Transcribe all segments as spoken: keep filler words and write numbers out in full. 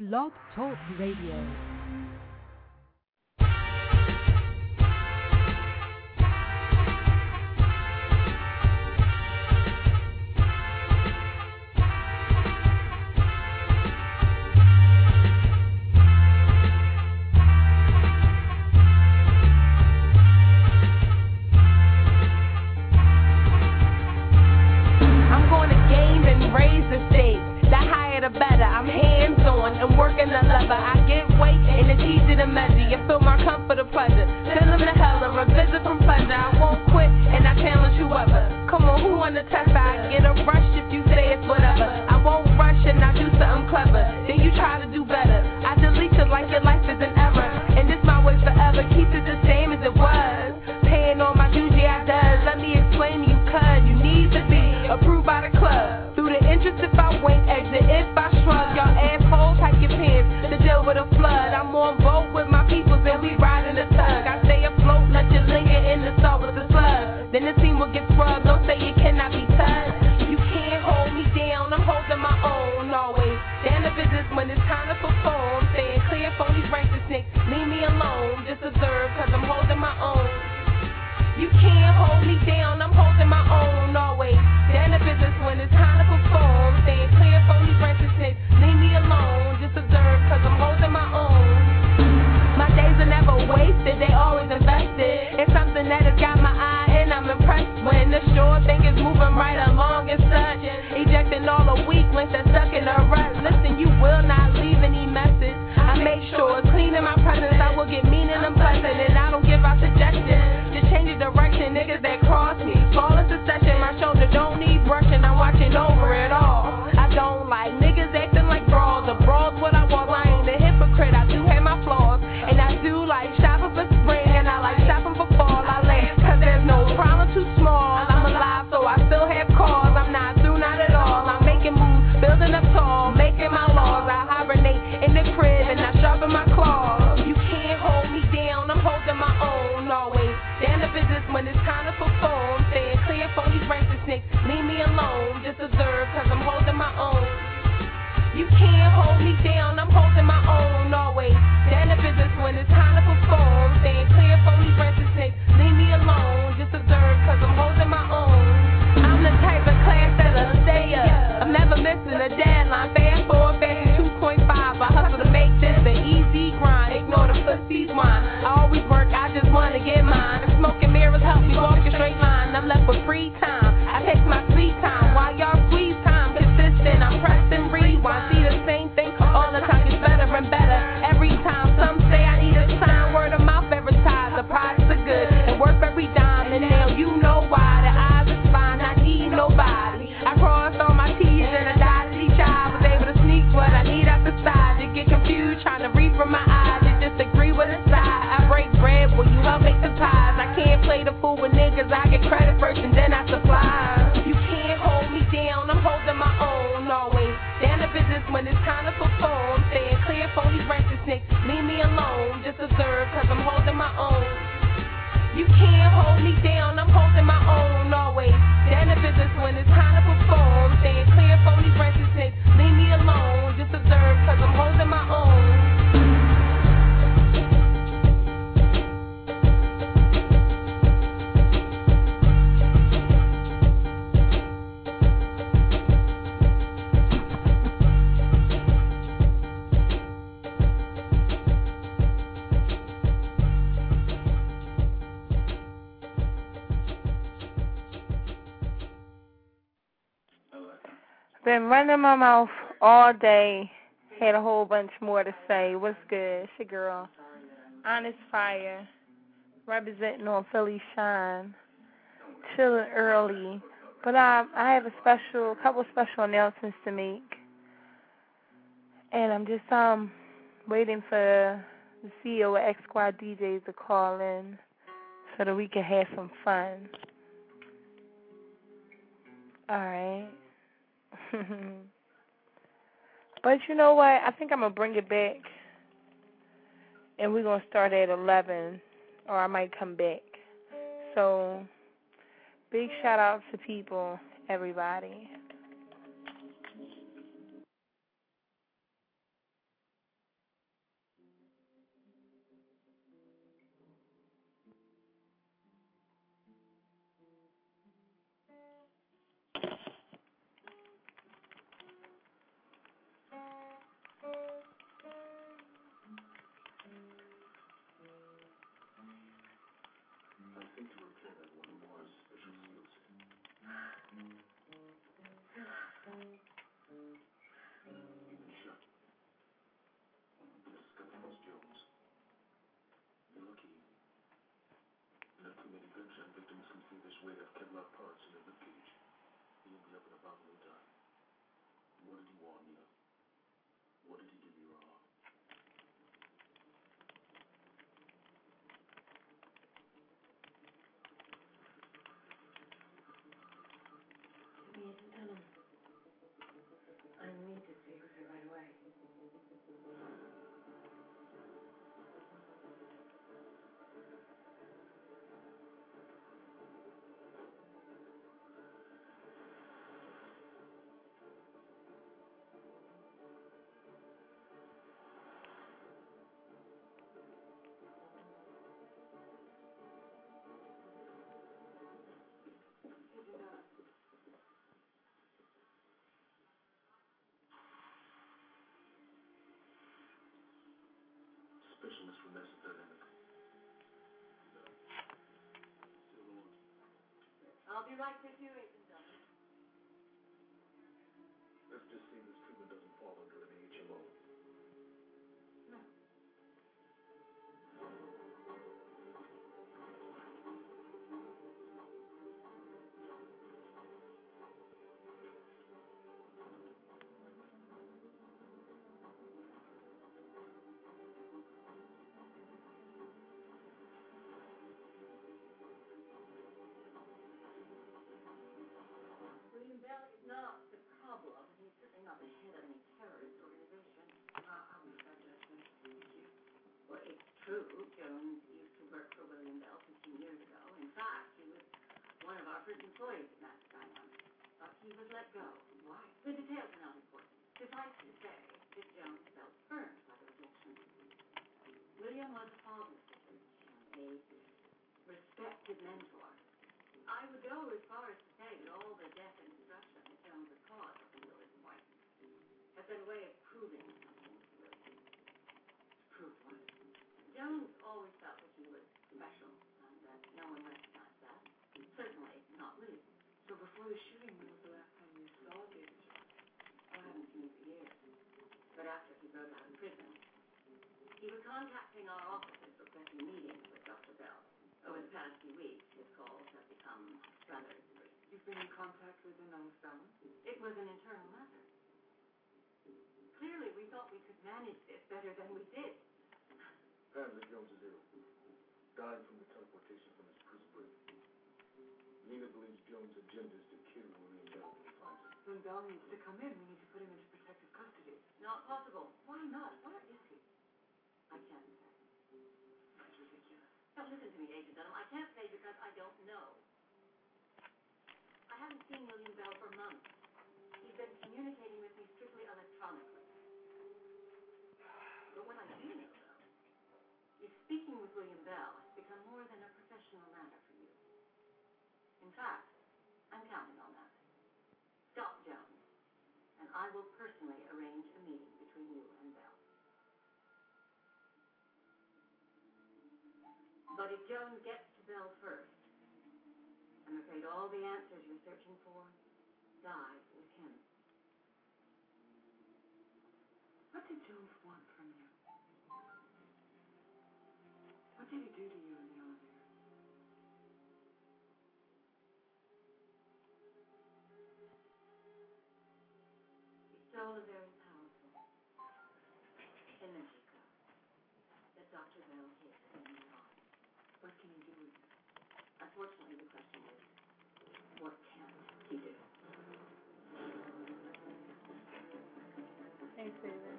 Blog Talk Radio. Been running my mouth all day. Had a whole bunch more to say. What's good? It's your girl, Honest Fire, representing on Philly Shine, chilling early. But um, I have a special, couple special announcements to make, and I'm just um waiting for the C E O of X Squad D Js to call in so that we can have some fun. All right. But you know what? I think I'm going to bring it back, and we're going to start at eleven, or I might come back. So, big shout-out to people, everybody. through this weight, I've kept my parts in the rib cage. He'll be up in about no time. What did he want, Nina? What did he give you wrong? He isn't done him. I need to stay with her right away. Specialist for massive dynamic. I'll be right with you, Agent Dillon. Let's just see this treatment doesn't fall under an H M O. No. William Bell is not the problem, and he's certainly not the head of any terrorist organization. Uh, I'll make that judgment. Thank you. Well, it's true. Jones used to work for William Bell fifteen years ago. In fact, he was one of our first employees at Max Diamond. But he was let go. Why? The details are not important. Suffice to say that Jones felt burned by the rejection. William was a father figure, a respected mentor. I would go as far as to say that all the death and destruction that Jones had caused up until this point has been a way of proving something to William. To prove what? Jones always felt that he was special, and that no one recognized that. Certainly not William. So before the shooting, when was the last time you saw David Jones? I haven't seen him for years. But after he broke out of prison, he was contacting our offices requesting meetings with Doctor Bell. Over the past few weeks, his calls have become rather discreet. You've been in contact with him on the phone? It was an internal matter. Clearly, we thought we could manage this better than we did. Apparently Jones is ill. Dying from the teleportation from his prison break. Nina believes Jones' agenda is to kill William Bell when he finds him. When Bell needs to come in, we need to put him into protective custody. Not possible. Why not? Where is he? I can't say. That's ridiculous. Now listen to me, Agent Dunham. I can't say because I don't know. I haven't seen William Bell for months. He's been communicating with me strictly electronically. But what I do know, though, is speaking with William Bell has become more than a professional matter for you. In fact, I'm counting on that. Stop Jones, and I will personally arrange a meeting between you and Bell. But if Jones gets to Bell first, I'm afraid all the answers you're searching for die with him. What did Jones want from you? What did he do to you in the elevator? He stole a very powerful energy code that Doctor Bell hid in the heart. What can he do with it? Unfortunately, the question is, what can he do? Thanks, David.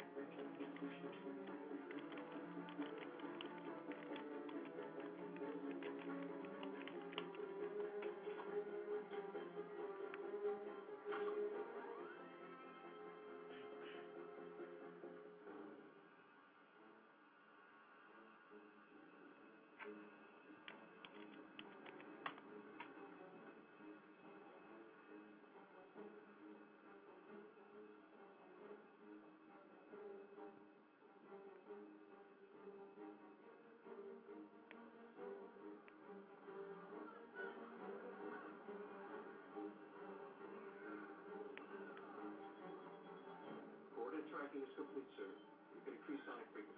Coordinate tracking is complete, sir. You can increase sonic frequency.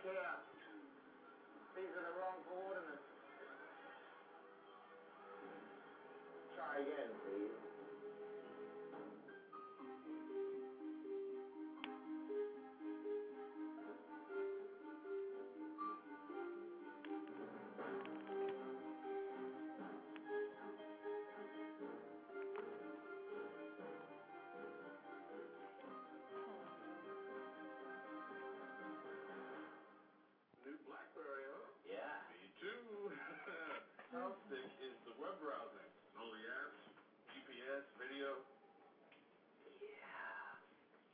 mistake here. These are the wrong coordinates. Try again, please. New BlackBerry, huh? Yeah. Me too. How thick is the web browsing? All the apps, G P S, video? Yeah.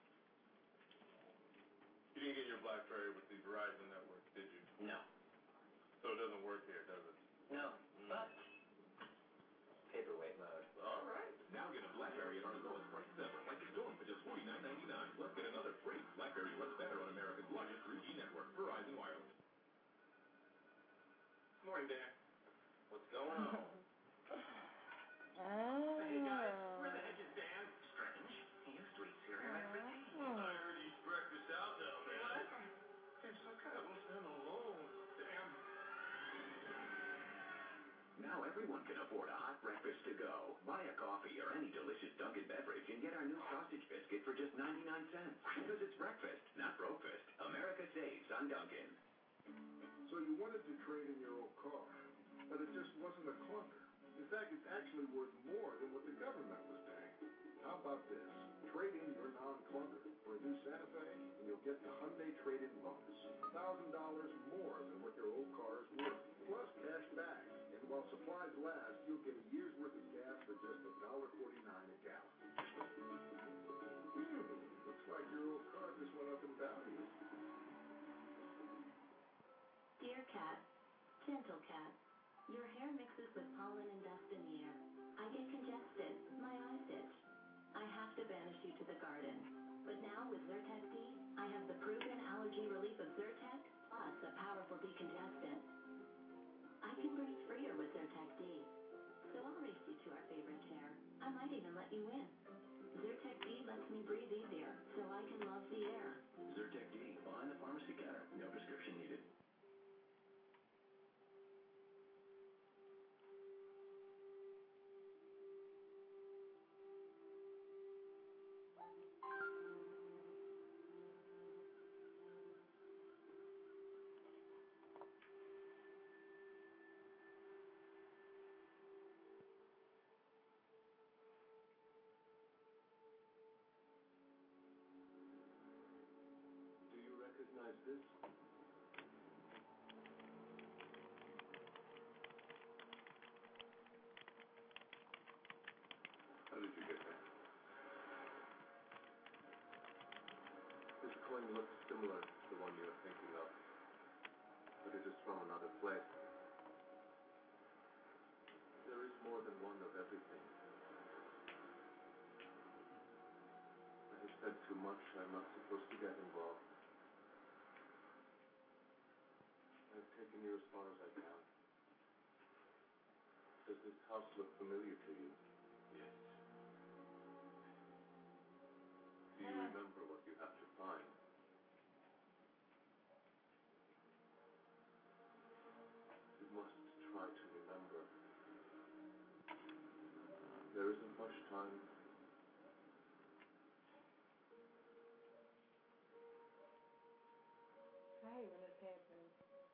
You didn't get your BlackBerry with the Verizon network, did you? No. So it doesn't work here, does it? No. Mm. But paperweight mode. All right. Now get a BlackBerry at our lowest prices ever, like it's going for just forty-nine ninety-nine. Plus get another free. BlackBerry runs better on America's largest three G network, Verizon Wireless. Morning, Dan. What's going on? Oh. Hey guys, where the heck is Dan? Strange. He used to eat cereal every day. I heard he's breakfast out down there. What? He's so kind of and alone. Damn. Now everyone can afford a hot breakfast to go. Buy a coffee or any delicious Dunkin' beverage and get our new sausage biscuit for just ninety-nine cents. Because it's breakfast, not brofast. America saves on Dunkin'. So you wanted to trade in your old car, but it just wasn't a clunker. In fact, it's actually worth more than what the government was paying. How about this? Trade in your non-clunker for a new Santa Fe, and you'll get the Hyundai trade-in bonus. one thousand dollars more than what your old car is worth, plus cash back. And while supplies last, you'll get a year's worth of gas for just one dollar forty-nine a gallon. Hmm, looks like your old car just went up in value. Dear cat, gentle cat, your hair mixes with pollen and dust in the air. I get congested, my eyes itch. I have to banish you to the garden. But now with Zyrtec D, I have the proven allergy relief of Zyrtec, plus a powerful decongestant. I can breathe freer with Zyrtec D. So I'll race you to our favorite chair. I might even let you win. Zyrtec D lets me breathe easier, so I can love the air. Zyrtec D, behind the pharmacy counter. No prescription needed. Do you recognize this? How did you get that? This coin looks similar to the one you're thinking of, but it is from another place. There is more than one of everything. I have said too much. I'm not supposed to get involved. I've taken you as far as I can. Does this house look familiar to you? Yes. Do you remember what you have to find? You must try to remember. There isn't much time. I hate when this happens.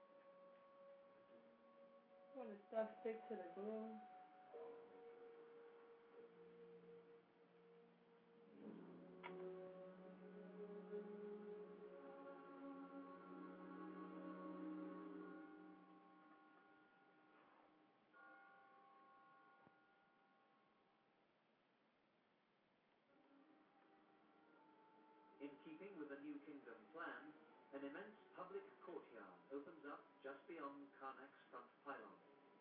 When the stuff sticks to the glue. In keeping with the New Kingdom plan, an immense public courtyard opens up just beyond Karnak's front pylon.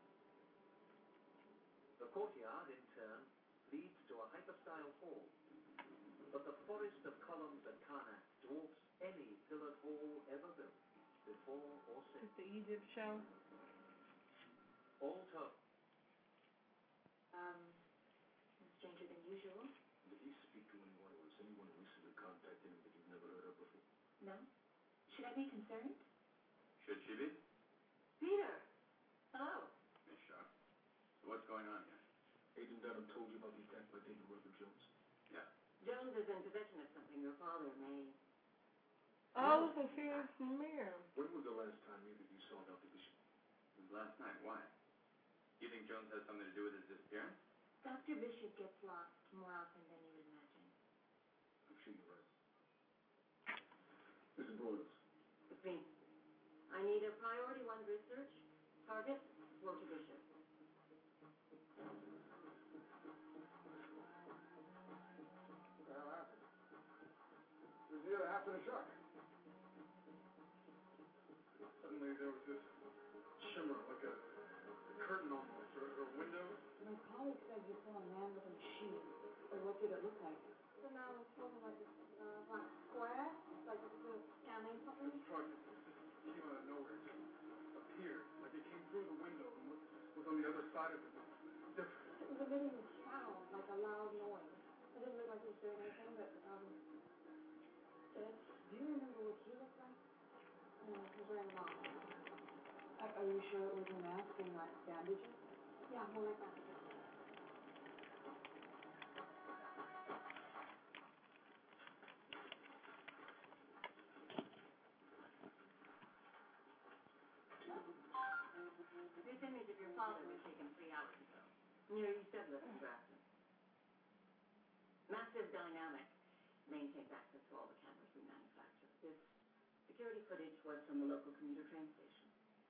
The courtyard, in turn, leads to a hyper-style hall. But the forest of columns at Karnak dwarfs any pillared hall ever built, before or since. It's the Egypt show. All told. Um, stranger than usual? Did he speak to anyone, or has anyone recently contacted him that you've never heard of before? No? Should I be concerned? Should she be? Peter. Hello. Miss Sharp. So what's going on here? Agent Dunham told you about the attack by David Rutherford Jones? Yeah. Jones is in possession of something your father made. Oh, so she is from here. When was the last time either of you saw Doctor Bishop? It was last night. Why? You think Jones has something to do with his disappearance? Doctor Bishop gets lost more often than you would imagine. I'm sure you're right. Missus Broyles. It's me. I need a priority one research. Target, Walter Bishop. It was near the half in a truck. Suddenly there was this shimmer, like a, a curtain almost, or, or a window. My colleague said you saw a man with a machine. Or what did it look like? So now it's sort of like a uh, black square, like it was scanning something. The truck just, just came out of nowhere, just appeared, like it came through the window and was, was on the other side of it. Different. It was emitting a sound, like a loud noise. It didn't look like it was doing anything, but um, it. Do you remember what he looked like? No, he was wearing a mask. Are, are you sure it was a mask and not bandages? Yeah, more like that. This image of your father was taken three hours ago. Near East Douglas in Grafton. Massive Dynamic maintains access to all the cameras we manufacture. This security footage was from the local commuter train station.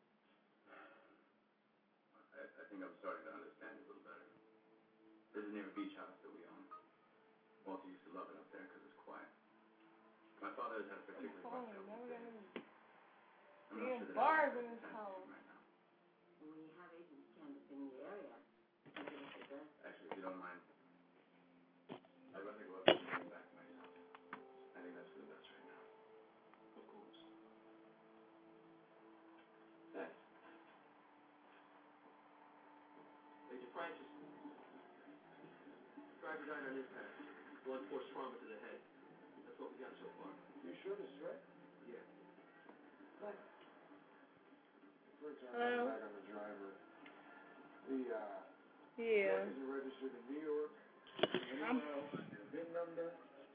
I, I think I'm starting to understand it a little better. This is near a beach house that we own. Walter used to love it up there because it's quiet. My father has had a particularly rough day. I'm not sure that bars I'm in this house. right now. We have agents canvassing the area. Give us the address. Actually, if you don't mind, I'd rather go up and bring back myself. I think that's for the best right now. Of course. Thanks. Major Francis. Driver died on impact. Blunt force trauma to the head. That's what we got so far. You sure this is right? Yeah. What? First time Hello? back on the driver. The, uh, Yeah. truck is registered in New York. I'm Anywhere else, the VIN number.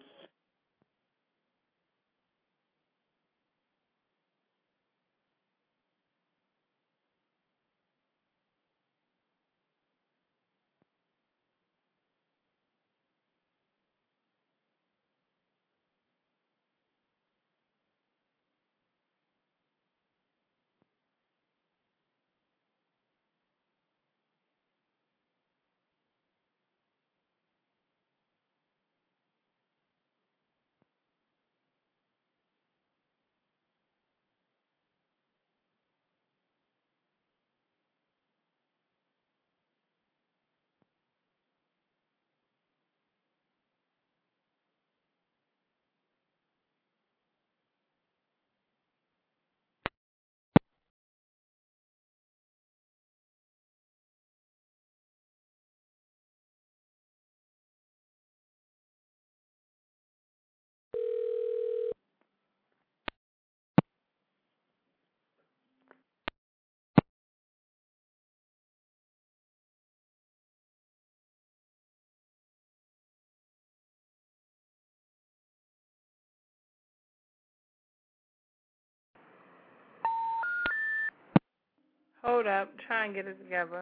hold up, try and get it together.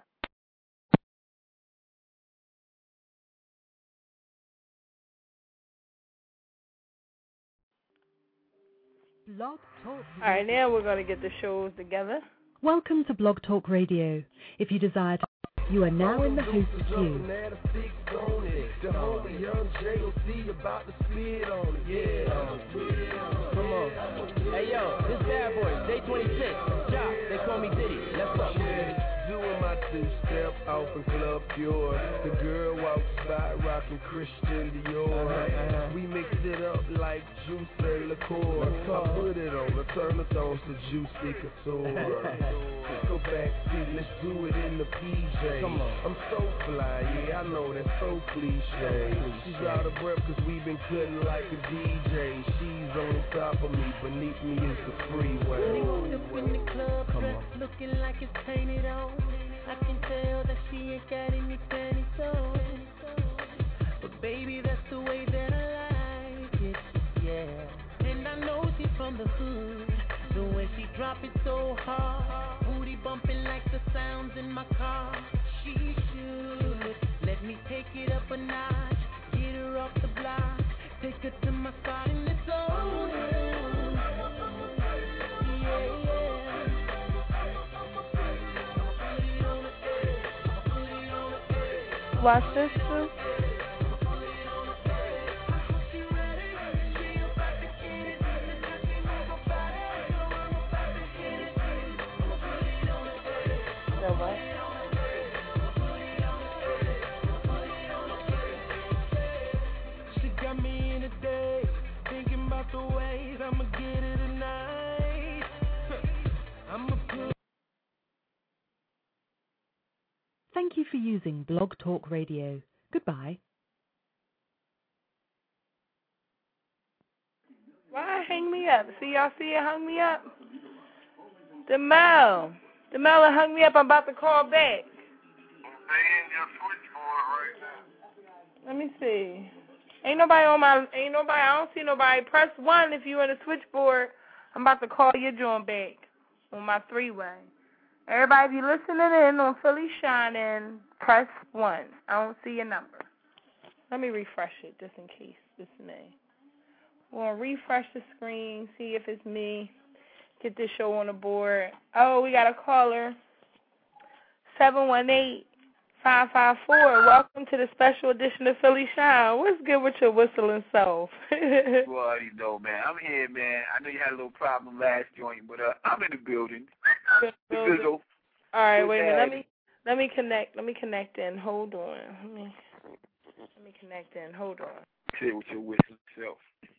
Blog Talk. All right, now we're going to get the shows together. Welcome to Blog Talk Radio. If you desire to, you are now in the host's queue. The homie Young J O C about to spit on it, yeah. Come on. Hey yo, this bad boy, Day twenty-six. Jock, they call me Diddy. Let's go. doing my two-step off in Club Pure. The girl walks by rocking Christian Dior. We mix it up like juice and liqueur. I put it on, I turn the thongs to Juicy Couture. Let's go back, see, let's do it in the P J. Come on. I'm so fly, yeah, I know that's so cliche. She's out of breath cause we've been cutting like a D J. She's on top of me, beneath me is the freeway. She walked up in the club, dressed looking like it's painted on. I can tell that she ain't got any panties on. But baby, that's the way that I like it, yeah. And I know she's from the hood. The way she drop it so hard, booty bumping like the sounds in my car. She should let me take it up a notch, get her off the block, take her to my spot in the zone. Yeah, yeah. Watch this too. What? She got me in a day, thinking about the ways I'ma get it tonight. I'ma put. Thank you for using Blog Talk Radio. Goodbye. Why hang me up? See, y'all see it hung me up? DeMel. DeMel hung me up. I'm about to call back. Stay in your switchboard right now. Let me see. Ain't nobody on my, ain't nobody, I don't see nobody. Press one if you're in the switchboard. I'm about to call your joint back on my three-way. Everybody be listening in on Philly Shining, press one. I don't see your number. Let me refresh it just in case it's me. We're going to refresh the screen, see if it's me. Get this show on the board. Oh, we got a caller. seven one eight, five five four. Welcome to the special edition of Philly Shine. What's good with your whistling self? Well, you know, man. I'm here, man. I know you had a little problem last joint, but uh, I'm in the building. Good building. All right, wait a minute. Let me let me connect. Let me connect in. Hold on. Let me let me connect in. Hold on. Say with your whistling self.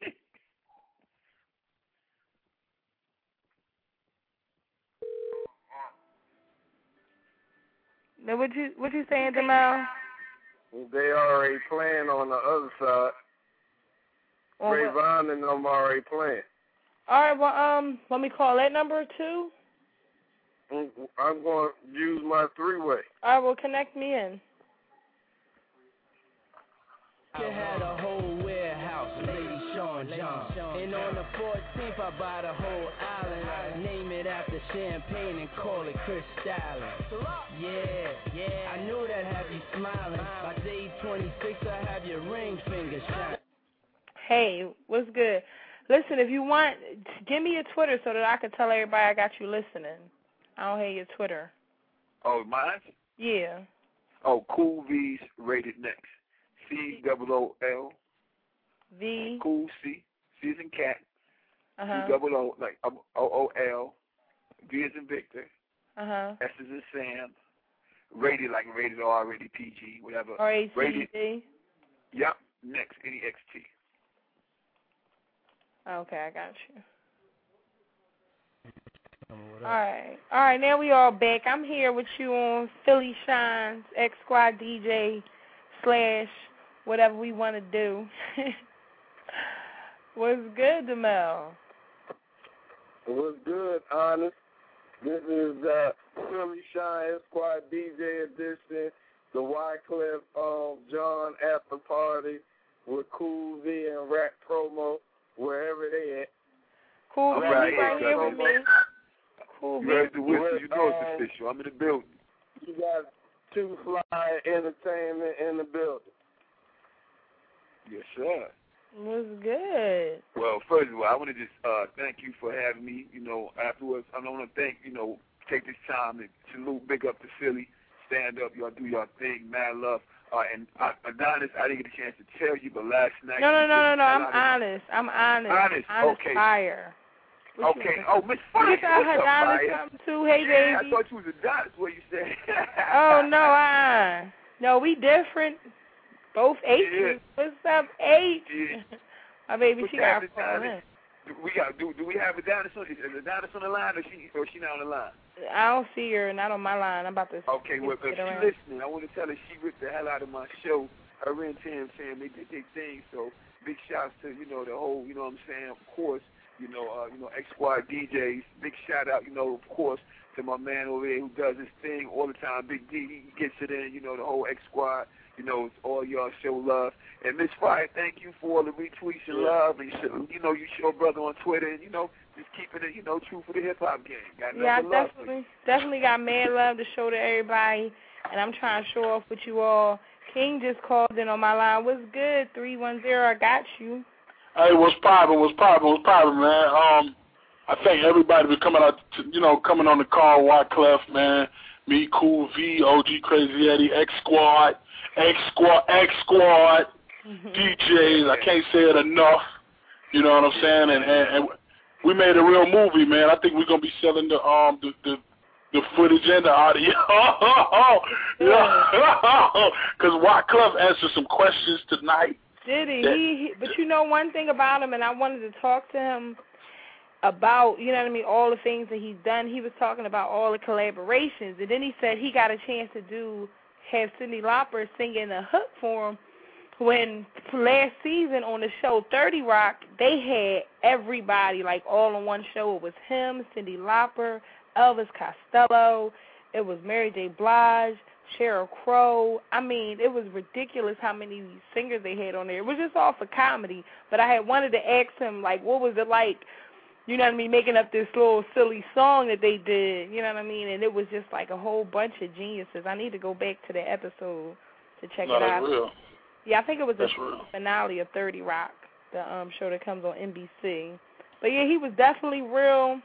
Now, what you what you saying, DeMel? They already playing on the other side. On Ray what? Vaughn and them already playing. All right, well, um, let me call that number too. I'm going to use my three-way. All right, well, connect me in. I had a whole warehouse, Lady Sean John. And on the fourteenth, I buy the whole island. Name it after champagne and call it Cristal. Yeah, yeah, I knew that have you smiling. By day twenty-six, I have your ring finger shine. Hey, what's good? Listen, if you want, give me your Twitter so that I can tell everybody I got you listening. I don't hear your Twitter. Oh, mine? Yeah. Oh, Cool V's rated next. C double O L. V. Cool C. C as in cat. Uh-huh. C double O, like O O L. V as in Victor. Uh-huh. S as in Sam. Rated like rated R, rated P G, whatever. R A C D? Rated. Yep. Next. N E X T. Okay, I got you. All right. All right, now we all back. I'm here with you on Philly Shines, X Squad D J slash whatever we want to do. What's good, DeMel? What's good, Honest? This is uh, Philly Shine X Squad D J edition, the Wycliffe um, John after party with Cool V and Rap Promo, wherever they at. Cool V right, right here with me. Cool V. You heard the whistle, you know it's official. I'm in the building. You got Two Fly Entertainment in the building. Yes, sir. What's good? Well, first of all, I want to just uh, thank you for having me. You know, afterwards, I want to thank, you know, take this time to salute, big up to Philly, stand up, y'all do your thing, mad love. Uh, and uh, Adonis, I didn't get a chance to tell you, but last night. No, no, no, no, no. I'm honest. I'm honest. Honest, honest okay. Fire. What okay. Oh, Miss Fire. You thought What's up, Adonis Fire? come too? Hey, yeah, baby. I thought you was Adonis. What you said? Oh no, uh, no, we different. Both H's. Yeah. What's up, H? Yeah. My baby, What's she got happening, to call Adonis? in. Do we got do do we have Adonis on? Is Adonis on the line or she or she not on the line? I don't see her, not on my line. I'm about to. Okay, well, if get she's around. listening, I want to tell her she ripped the hell out of my show. Her and Tam Sam, they did their thing. So big shouts to you know the whole, you know what I'm saying. Of course, you know, uh, you know, X Squad D Js. Big shout out, you know, of course, to my man over there who does his thing all the time. Big D, he gets it in. You know, the whole X Squad. You know, it's all y'all show love. And Miss Fire, thank you for all the retweets and love. And you know, you show brother on Twitter, and you know, just keeping it, you know, true for the hip hop game. Got Yeah, I love definitely, definitely got mad love to show to everybody, and I'm trying to show off with you all. King just called in on my line. What's good? three one zero, I got you. Hey, what's poppin'? What's poppin'? What's poppin', man? Um, I thank everybody for coming out, to, you know, coming on the call. Wyclef, man, me, Cool V, O G, Crazy Eddie, X Squad, X Squad, X Squad, D Js. I can't say it enough. You know what I'm saying? And, and, and we made a real movie, man. I think we're gonna be selling the um the the, the footage and the audio. Because Wyclef answered some questions tonight. Did he? he? He? But you know one thing about him, and I wanted to talk to him about, you know what I mean, all the things that he's done. He was talking about all the collaborations, and then he said he got a chance to do, have Cyndi Lauper singing a hook for him when last season on the show thirty Rock, they had everybody, like, all on one show. It was him, Cyndi Lauper, Elvis Costello, it was Mary J. Blige, Sheryl Crow. I mean, it was ridiculous how many singers they had on there. It was just all for comedy, but I had wanted to ask him, like, what was it like, you know what I mean, making up this little silly song that they did, you know what I mean, and it was just like a whole bunch of geniuses. I need to go back to that episode to check no, it out. That's real. Yeah, I think it was that's the real. finale of thirty Rock, the um, show that comes on N B C. But, yeah, he was definitely real.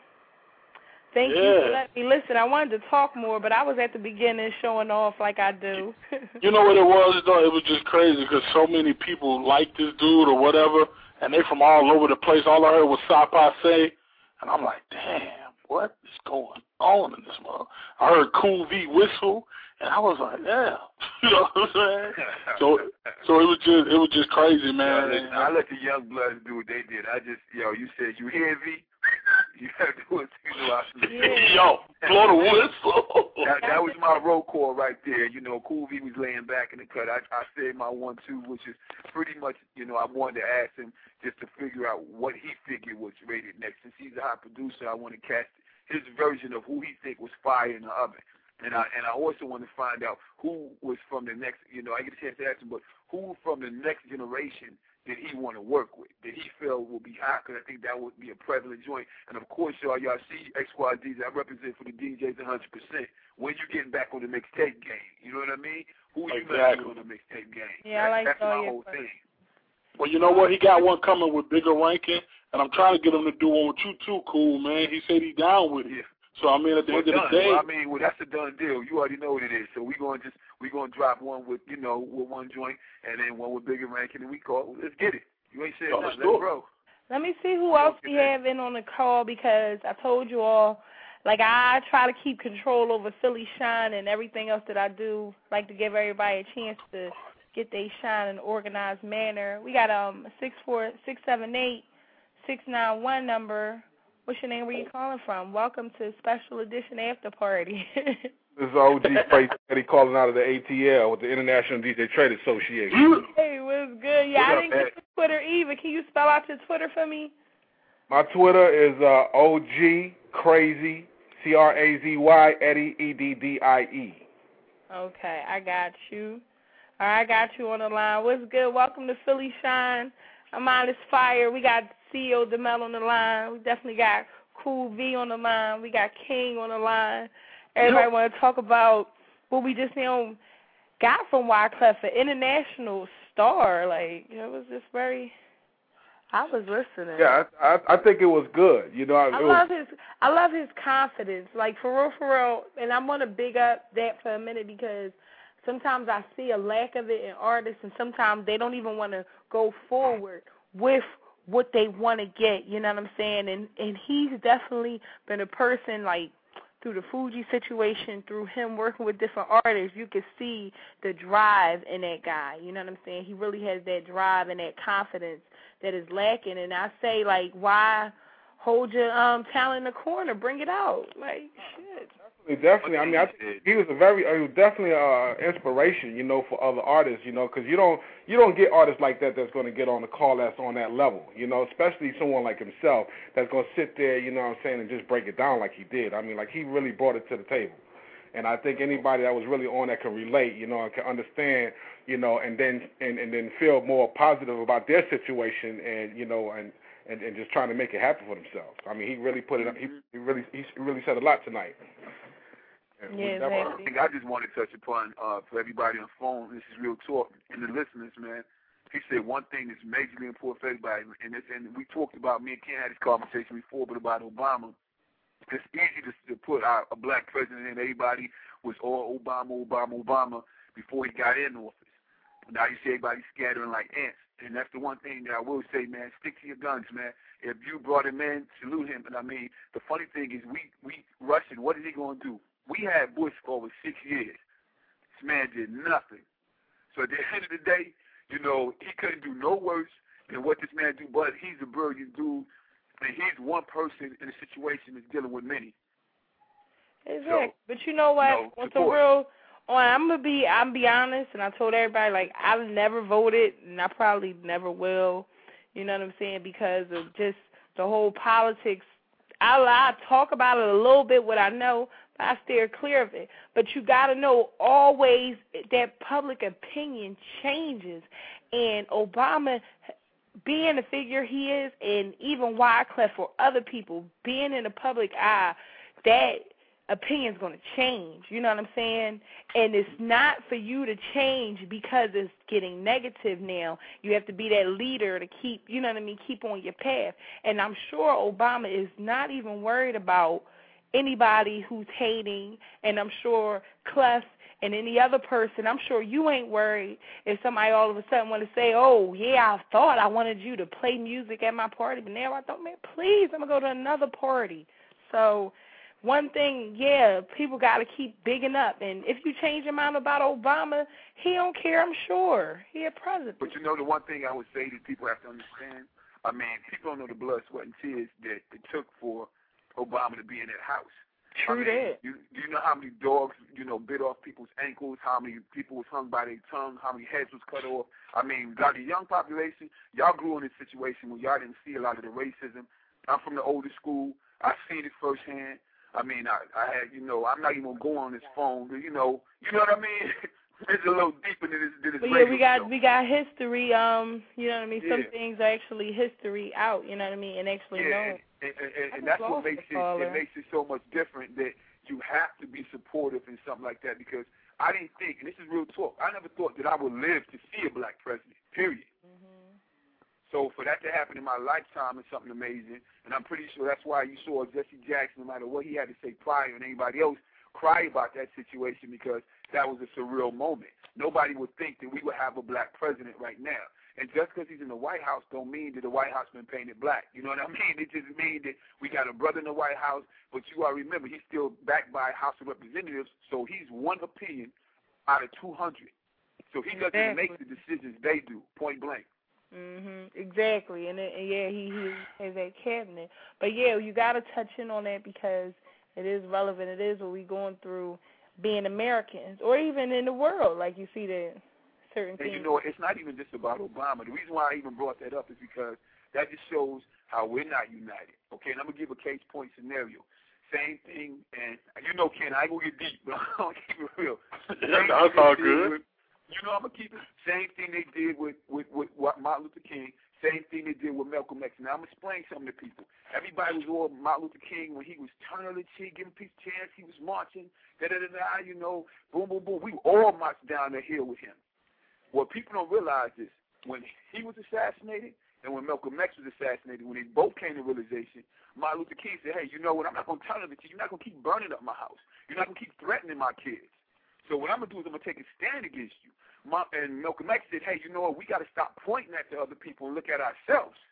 Thank yeah. you for letting me listen. I wanted to talk more, but I was at the beginning showing off like I do. You know what it was, though? It was just crazy because so many people like this dude or whatever, and they from all over the place. All I heard was Sapa say, and I'm like, damn, what is going on in this mother? I heard Cool V whistle, and I was like, yeah, you know what I'm saying? So, so it was just, it was just crazy, man. Yo, listen, I let the young bloods do what they did. I just, yo, you said you hear V. You have to do it, you know, I yeah. Yo, blow the whistle. that, that was my roll call right there. You know, Cool V was laying back in the cut. I, I said my one two, which is pretty much, you know, I wanted to ask him just to figure out what he figured was rated next. Since he's a hot producer, I want to cast his version of who he think was fire in the oven. And I and I also want to find out who was from the next, you know, I get a chance to ask him, but who from the next generation did he want to work with, that he felt would be hot, because I think that would be a prevalent joint. And, of course, y'all, y'all see X Squad D Js. I represent for the D Js one hundred percent. When you getting back on the mixtape game, you know what I mean? Who you exactly. on the mixtape game? Yeah, that, I like That's all my your whole thing. Well, you know what? He got one coming with Bigger Rankin, and I'm trying to get him to do one with you, too, Cool, man. He said he's down with it. Yeah. So, I mean, at the well, end of done. the day. Well, I mean, well, that's a done deal. You already know what it is. So we're going to just, we're going to drop one with, you know, with one joint, and then one with Bigger Rankin, and we call, let's get it. You ain't saying oh, nothing. Let's Let's grow. Let me see who else we have in on the call, because I told you all, like, I try to keep control over Philly Shine and everything else that I do. Like to give everybody a chance to get their shine in an organized manner. We got um six four six seven eight six nine one number. What's your name? Where you calling from? Welcome to Special Edition After Party. This is O G Crazy Eddie calling out of the A T L with the International D J Trade Association. Hey, what's good? Yeah, what I up, didn't get your Twitter either. Can you spell out your Twitter for me? My Twitter is uh, O G Crazy, C R A Z Y, Eddie, E D D I E. Okay, I got you. All right, I got you on the line. What's good? Welcome to Philly Shine. I'm on this fire. We got C E O DeMel on the line. We definitely got Cool V on the line. We got King on the line. Everybody yep. want to talk about what we just, you know, got from Wyclef, an international star. Like, it was just very, I was listening. Yeah, I, I, I think it was good. You know, I it love was, his, I love his confidence. Like, for real, for real, and I'm going to big up that for a minute, because sometimes I see a lack of it in artists, and sometimes they don't even want to go forward with what they want to get, you know what I'm saying? And and he's definitely been a person, like, through the Fuji situation, through him working with different artists, you can see the drive in that guy, you know what I'm saying? He really has that drive and that confidence that is lacking. And I say, like, why hold your um talent in the corner? Bring it out. Like, shit. Definitely. I mean, I think he was a very, he was definitely a inspiration, you know, for other artists, you know, because you don't, you don't get artists like that that's going to get on the call that's on that level, you know, especially someone like himself that's going to sit there, you know what I'm saying, and just break it down like he did. I mean, like, he really brought it to the table. And I think anybody that was really on that can relate, you know, and can understand, you know, and then and, and then feel more positive about their situation, and you know, and, and, and just trying to make it happen for themselves. I mean, he really put it up. He, he really he really said a lot tonight. And yeah, exactly. Thing I just want to touch upon uh, for everybody on the phone, this is Real Talk, and the listeners, man. He said one thing that's majorly important for everybody, and, it's, and we talked about, me and Ken had this conversation before, but about Obama. It's easy to, to put out a black president, and everybody was all Obama, Obama, Obama before he got in office. Now you see everybody scattering like ants, and that's the one thing that I will say, man. Stick to your guns, man. If you brought him in, salute him. And I mean, the funny thing is, we we Russian. What is he going to do? We had Bush for over six years. This man did nothing. So at the end of the day, you know, he couldn't do no worse than what this man do. But he's a brilliant dude. And he's one person in a situation that's dealing with many. Exactly. So, but you know what? You know, On some real, on, I'm gonna be, I'm be honest, and I told everybody, like, I've never voted, and I probably never will. You know what I'm saying? Because of just the whole politics. I, I talk about it a little bit, what I know, but I steer clear of it. But you gotta know always that public opinion changes, and Obama, being the figure he is, and even Wyclef or other people, being in the public eye, that opinion's going to change. You know what I'm saying? And it's not for you to change because it's getting negative now. You have to be that leader to keep, you know what I mean, keep on your path. And I'm sure Obama is not even worried about anybody who's hating, and I'm sure Clef and any other person, I'm sure you ain't worried if somebody all of a sudden want to say, oh, yeah, I thought I wanted you to play music at my party, but now I thought, man, please, I'm going to go to another party. So one thing, yeah, people got to keep bigging up. And if you change your mind about Obama, he don't care, I'm sure. He a president. But you know the one thing I would say that people have to understand, I mean, people don't know the blood, sweat, and tears that it took for Obama to be in that house. True I mean, that. You, do you know how many dogs, you know, bit off people's ankles, how many people was hung by their tongue, how many heads was cut off? I mean, got the young population, y'all grew in this situation where y'all didn't see a lot of the racism. I'm from the older school. I've seen it firsthand. I mean, I, I had, you know, I'm not even going to go on this phone, but, you know, you know what I mean? It's a little deeper than this. Than this but yeah, we got show. we got history. Um, you know what I mean. Yeah. Some things are actually history out. You know what I mean, and actually yeah, known. And, and, and, and that's what makes it. It makes it so much different that you have to be supportive in something like that, because I didn't think, and this is real talk, I never thought that I would live to see a black president. Period. Mm-hmm. So for that to happen in my lifetime is something amazing, and I'm pretty sure that's why you saw Jesse Jackson, no matter what he had to say prior, and anybody else cry about that situation, because that was a surreal moment. Nobody would think that we would have a black president right now. And just because he's in the White House don't mean that the White House been painted black. You know what I mean? It just means that we got a brother in the White House, but you got to remember, he's still backed by House of Representatives, so he's one opinion out of two hundred. So he doesn't exactly. make the decisions they do, point blank. Mhm. Exactly. And, it, and yeah, he, he has that cabinet. But yeah, you got to touch in on that because it is relevant. It is what we're going through being Americans, or even in the world, like you see that certain and things. And you know, it's not even just about Obama. The reason why I even brought that up is because that just shows how we're not united. Okay, and I'm going to give a case point scenario. Same thing, and you know, Ken, I ain't going to get deep, but I'm going to keep it real. That's all good. With, you know, I'm going to keep it. Same thing they did with, with, with Martin Luther King. Same thing they did with Malcolm X. Now, I'm going to explain something to people. Everybody was all Martin Luther King when he was turning the cheek, giving people a chance. He was marching, da-da-da-da, you know, boom, boom, boom. We all marched down the hill with him. What people don't realize is when he was assassinated and when Malcolm X was assassinated, when they both came to realization, Martin Luther King said, hey, you know what, I'm not going to turn it to you. You're not going to keep burning up my house. You're not going to keep threatening my kids. So what I'm going to do is I'm going to take a stand against you. And Malcolm X said, hey, you know what, we got to stop pointing at the other people and look at ourselves.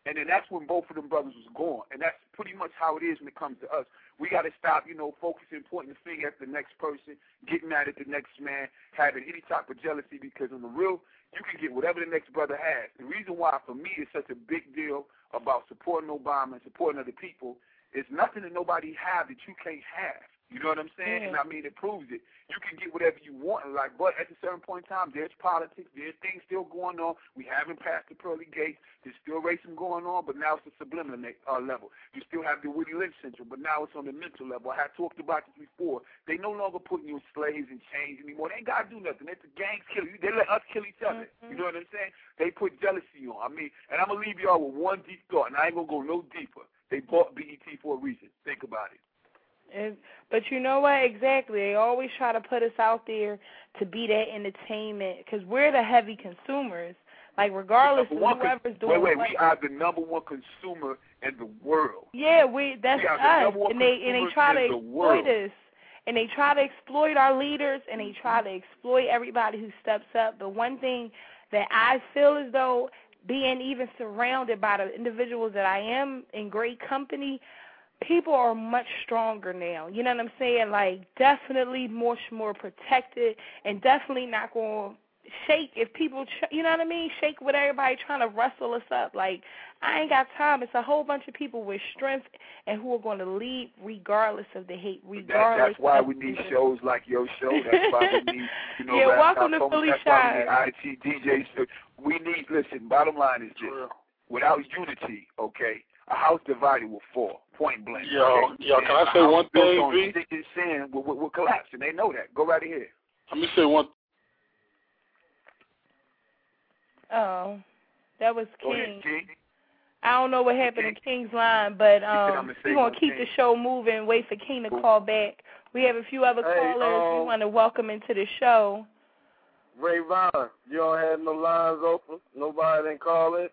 And then that's when both of them brothers was gone. And that's pretty much how it is when it comes to us. We got to stop, you know, focusing, pointing the finger at the next person, getting mad at the next man, having any type of jealousy, because on the real, you can get whatever the next brother has. The reason why, for me, it's such a big deal about supporting Obama and supporting other people is nothing that nobody have that you can't have. You know what I'm saying? Yeah. And I mean, it proves it. You can get whatever you want in life, but at a certain point in time, there's politics, there's things still going on. We haven't passed the pearly gates. There's still racism going on, but now it's the subliminal uh, level. You still have the Woody Lynch syndrome, but now it's on the mental level. I had talked about this before. They no longer putting you in slaves and chains anymore. They ain't got to do nothing. It's the gangs killing you. They let us kill each other. Mm-hmm. You know what I'm saying? They put jealousy on. I mean, and I'm going to leave y'all with one deep thought, and I ain't going to go no deeper. They bought B E T for a reason. Think about it. And, but you know what? Exactly. They always try to put us out there to be that entertainment because we're the heavy consumers. Like, regardless of whoever's doing Wait, wait, what, we are the number one consumer in the world. Yeah, we that's we us. And they and they try to the exploit us. And they try to exploit our leaders and they try to exploit everybody who steps up. But one thing that I feel as though being even surrounded by the individuals that I am in great company, people are much stronger now. You know what I'm saying? Like, definitely much more protected and definitely not going to shake if people, you know what I mean, shake with everybody trying to wrestle us up. Like, I ain't got time. It's a whole bunch of people with strength and who are going to lead regardless of the hate, regardless. That, that's why we need shows like your show. That's why we need, you know, yeah, rap welcome to Philly That's why we need I T, D Js. We need, listen, bottom line is this. Without unity, okay, a house divided will fall, point blank. Yo, okay? yo, can and I say one thing, on V? stick and sand will, will, will collapse, and they know that. Go right ahead. Let me say one. Oh, that was Go King. ahead, King. I don't know what happened to King's line, but um, we're going to keep the show moving, wait for King to call back. We have a few other Hey, callers um, we want to welcome into the show. Ray Vaughn, you don't have no lines open? Nobody didn't call it?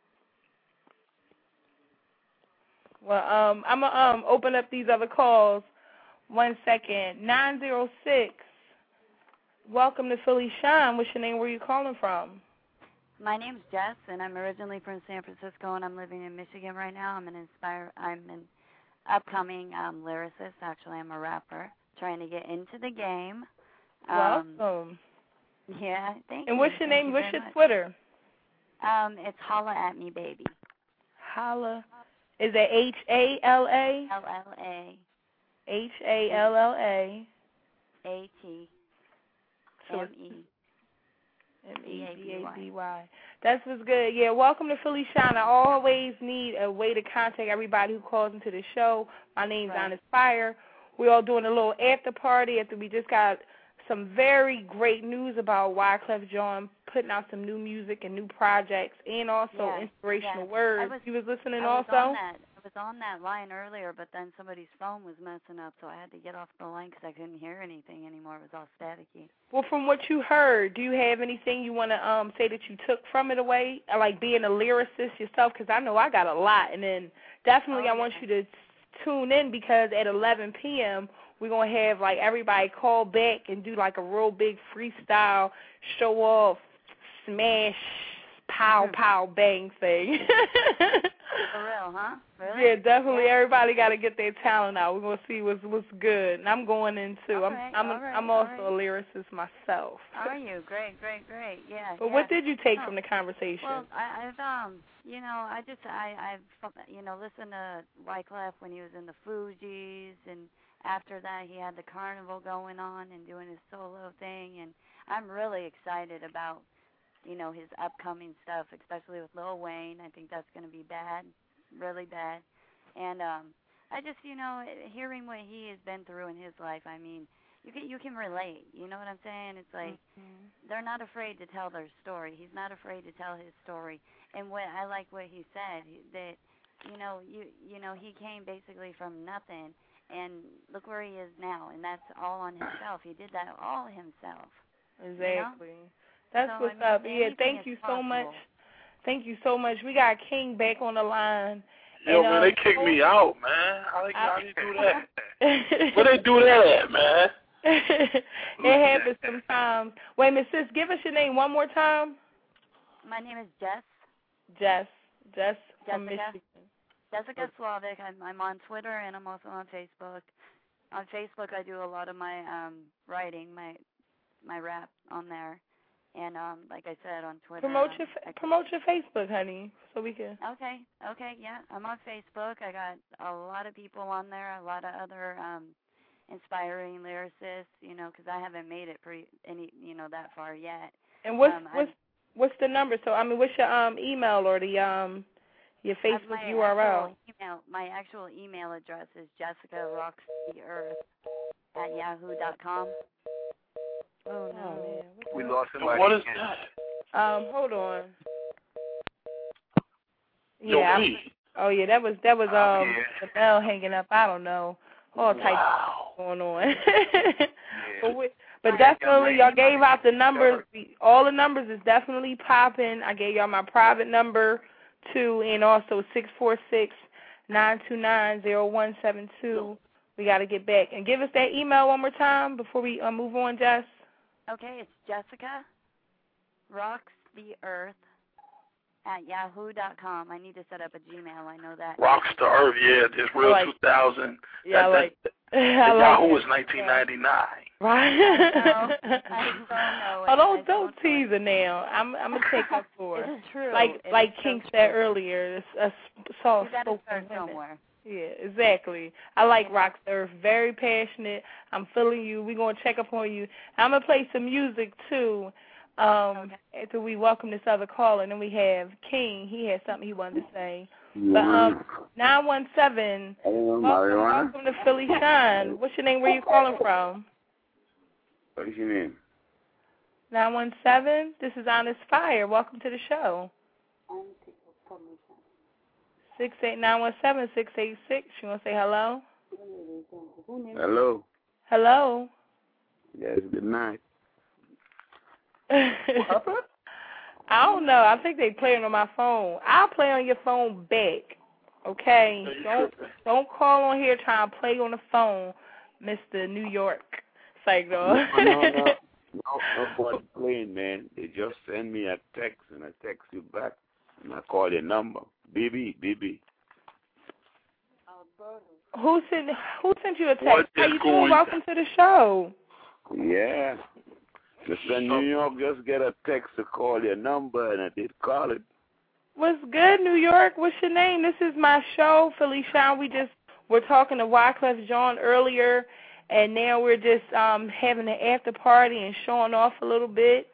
Well, um, I'm going to um, open up these other calls. One second. nine zero six. Welcome to Philly Shine. What's your name? Where are you calling from? My name's Jess, and I'm originally from San Francisco, and I'm living in Michigan right now. I'm an inspire. I'm an upcoming um, lyricist. Actually, I'm a rapper trying to get into the game. Um, Welcome. Yeah, thank you. And what's your Thank name? you What's very your much. Twitter? Um, it's Holla at Me, baby. Holla. Is it H A L A? L L A. H A L L A. A T. So M E. M E B A B Y. That's what's good. Yeah, welcome to Philly Shine. I always need a way to contact everybody who calls into the show. My name's Right. Honest Fire. We're all doing a little after party after we just got some very great news about Wyclef Jean putting out some new music and new projects and also Yeah, inspirational yeah. words. I was, you was listening I was also? On that. I was on that line earlier, but then somebody's phone was messing up, so I had to get off the line because I couldn't hear anything anymore. It was all staticky. Well, from what you heard, do you have anything you want to um, say that you took from it away, like being a lyricist yourself? Because I know I got a lot. And then definitely oh, I want you to tune in because at eleven p.m., we're going to have, like, everybody call back and do, like, a real big freestyle, show off, smash, pow, pow, bang thing. For real, huh? Really? Yeah, definitely. Yeah. Everybody got to get their talent out. We're going to see what's what's good. And I'm going in, too. All I'm right, I'm, all right, I'm all also right. a lyricist myself. Are you? Great, great, great. Yeah. But yeah. what did you take no. from the conversation? Well, I, I've um, you know, I just I I've you know listened to Wyclef when he was in the Fugees, and after that he had the Carnival going on and doing his solo thing, and I'm really excited about you know his upcoming stuff, especially with Lil Wayne. I think that's going to be bad, really bad, and um, I just you know hearing what he has been through in his life, I mean. You can you can relate, you know what I'm saying? It's like mm-hmm. they're not afraid to tell their story. He's not afraid to tell his story. And what I like what he said that you know you you know he came basically from nothing, and look where he is now. And that's all on himself. He did that all himself. Exactly. You know? That's so, what's I mean, up. Yeah, thank you so possible. much. Thank you so much. We got King back on the line. Yo, and, man, um, they kicked me out, man. How they, how they do that? Where Where they do that at, man? It happens sometimes. Wait a minute, sis, give us your name one more time. My name is Jess. Jess. Jess, from Jessica. Michigan. Jessica Slavic. I'm, I'm on Twitter and I'm also on Facebook. On Facebook, I do a lot of my um, writing, my my rap on there, and um, like I said, on Twitter. Promote um, your I promote your Facebook, honey, so we can. Okay, okay, yeah. I'm on Facebook. I got a lot of people on there, a lot of other um, inspiring lyricists, you know, because I haven't made it for any, you know, that far yet. And what's um, what's what's the number? So I mean, what's your um email or the um your Facebook my U R L? Actual email, my actual email address is Jessica Rocks the Earth at yahoo dot com. Oh no, man. We lost somebody. What is again. that? Um, hold on. Yo, Yeah. P. Oh yeah, that was that was Oh, um yeah. the bell hanging up. I don't know. All types Wow. of going on. Yeah. But we, but Yeah, definitely yeah, y'all gave out the numbers. All the numbers is definitely popping. I gave y'all my private number too, and also six four six nine two nine zero one seven two. We got to get back and give us that email one more time before we uh, move on, Jess. Okay, it's Jessica Rocks the Earth at yahoo dot com. I need to set up a Gmail. I know that. Rocks the Earth, yeah. This real like, two thousand. Yeah, that, like that, I that like Yahoo it. was nineteen ninety-nine. Right. I don't know. Oh, don't don't tease her now. I'm I'm gonna take her for It's true. like It like is so King true. said earlier. It's a soft You gotta spoken start women. somewhere. Yeah, exactly. I like Yeah. Rock Surf. Very passionate. I'm feeling you. We're gonna check up on you. I'm gonna play some music too. Um, Okay. after we welcome this other caller, and then we have King. He had something he wanted to say. But um, nine one seven. Welcome, welcome to Philly Shine. What's your name? Where you calling from? What's your name? Nine one seven. This is Honest Fire. Welcome to the show. Six eight nine one seven six eight six. You want to say hello? Hello. Hello. Yes, good night. I don't know. I think they playing on my phone. I'll play on your phone back. Okay? Don't don't call on here trying to play on the phone, Mister New York Psycho. No, no, no. No, nobody playing, man. They just send me a text, and I text you back, and I call your number. B B, B B. Who sent Who sent you a text? What How is you going- doing? Welcome to the show. Yeah. Mister New York just get a text to call your number, and I did call it. What's good, New York? What's your name? This is my show, Philly Shine. We just were talking to Wyclef Jean earlier, and now we're just um having an after party and showing off a little bit.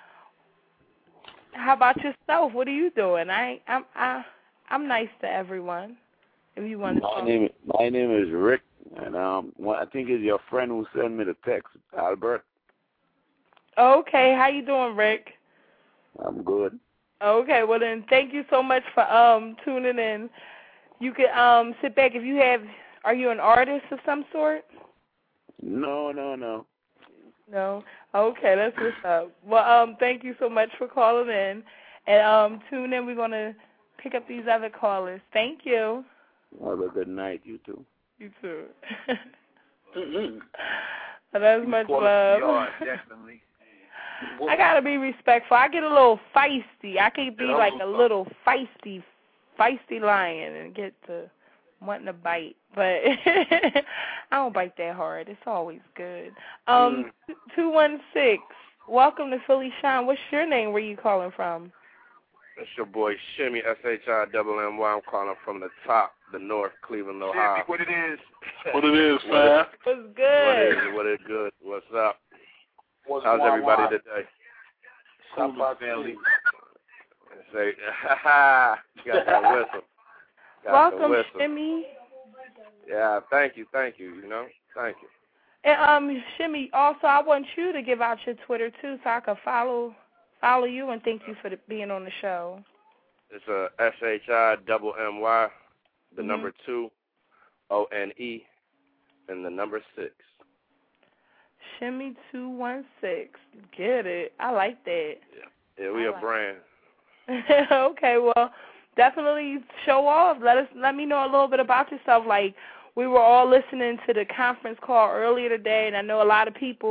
How about yourself? What are you doing? I I'm I I'm nice to everyone. If you want to My talk. name, my name is Rick, and um, well, I think it's your friend who sent me the text, Albert. Okay, how you doing, Rick? I'm good. Okay, well then, thank you so much for um tuning in. You can um sit back if you have. Are you an artist of some sort? No, no, no. No. Okay, that's what's up. Well, um, thank you so much for calling in, and um, tune in. We're gonna pick up these other callers. Thank you. Have a good night, you too. You too. Mm-hmm. So that's much love. Yeah, definitely. I gotta be respectful. I get a little feisty. I can be like a little feisty, feisty lion and get to wanting to bite, but I don't bite that hard. It's always good. Um, two one six. Welcome to Philly Shine. What's your name? Where you calling from? It's your boy Shimmy, S H I double M Y. I'm calling from the top, the North, Cleveland, Ohio. What it is? What it is, man? What's good? What is it? What is good? What's up? What's How's going everybody on? today? South Park family. Say, ha ha, got that whistle. Got Welcome, the whistle. Shimmy. Yeah, thank you, thank you, you know, thank you. And um, Shimmy, also I want you to give out your Twitter too, so I can follow follow you and thank you for the, being on the show. It's a S H I double M Y, the Mhm. number two, O N E, and the number six. Shimmy two one six. Get it? I like that. Yeah, we I a like brand. Okay, well, definitely show off. Let us let me know a little bit about yourself. Like, we were all listening to the conference call earlier today, and I know a lot of people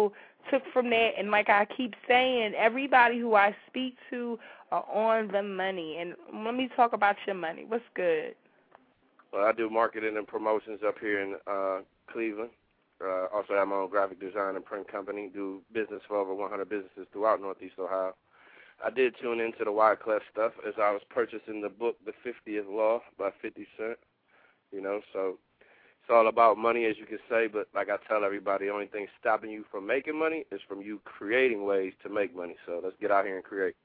took from that. And like I keep saying, everybody who I speak to are on the money. And let me talk about your money. What's good? Well, I do marketing and promotions up here in uh, Cleveland. Uh, also have my own graphic design and print company. Do business for over one hundred businesses throughout Northeast Ohio. I did tune into the Wyclef stuff as I was purchasing the book, The fiftieth Law by fifty Cent. You know, so it's all about money, as you can say, but like I tell everybody, the only thing stopping you from making money is from you creating ways to make money. So let's get out here and create.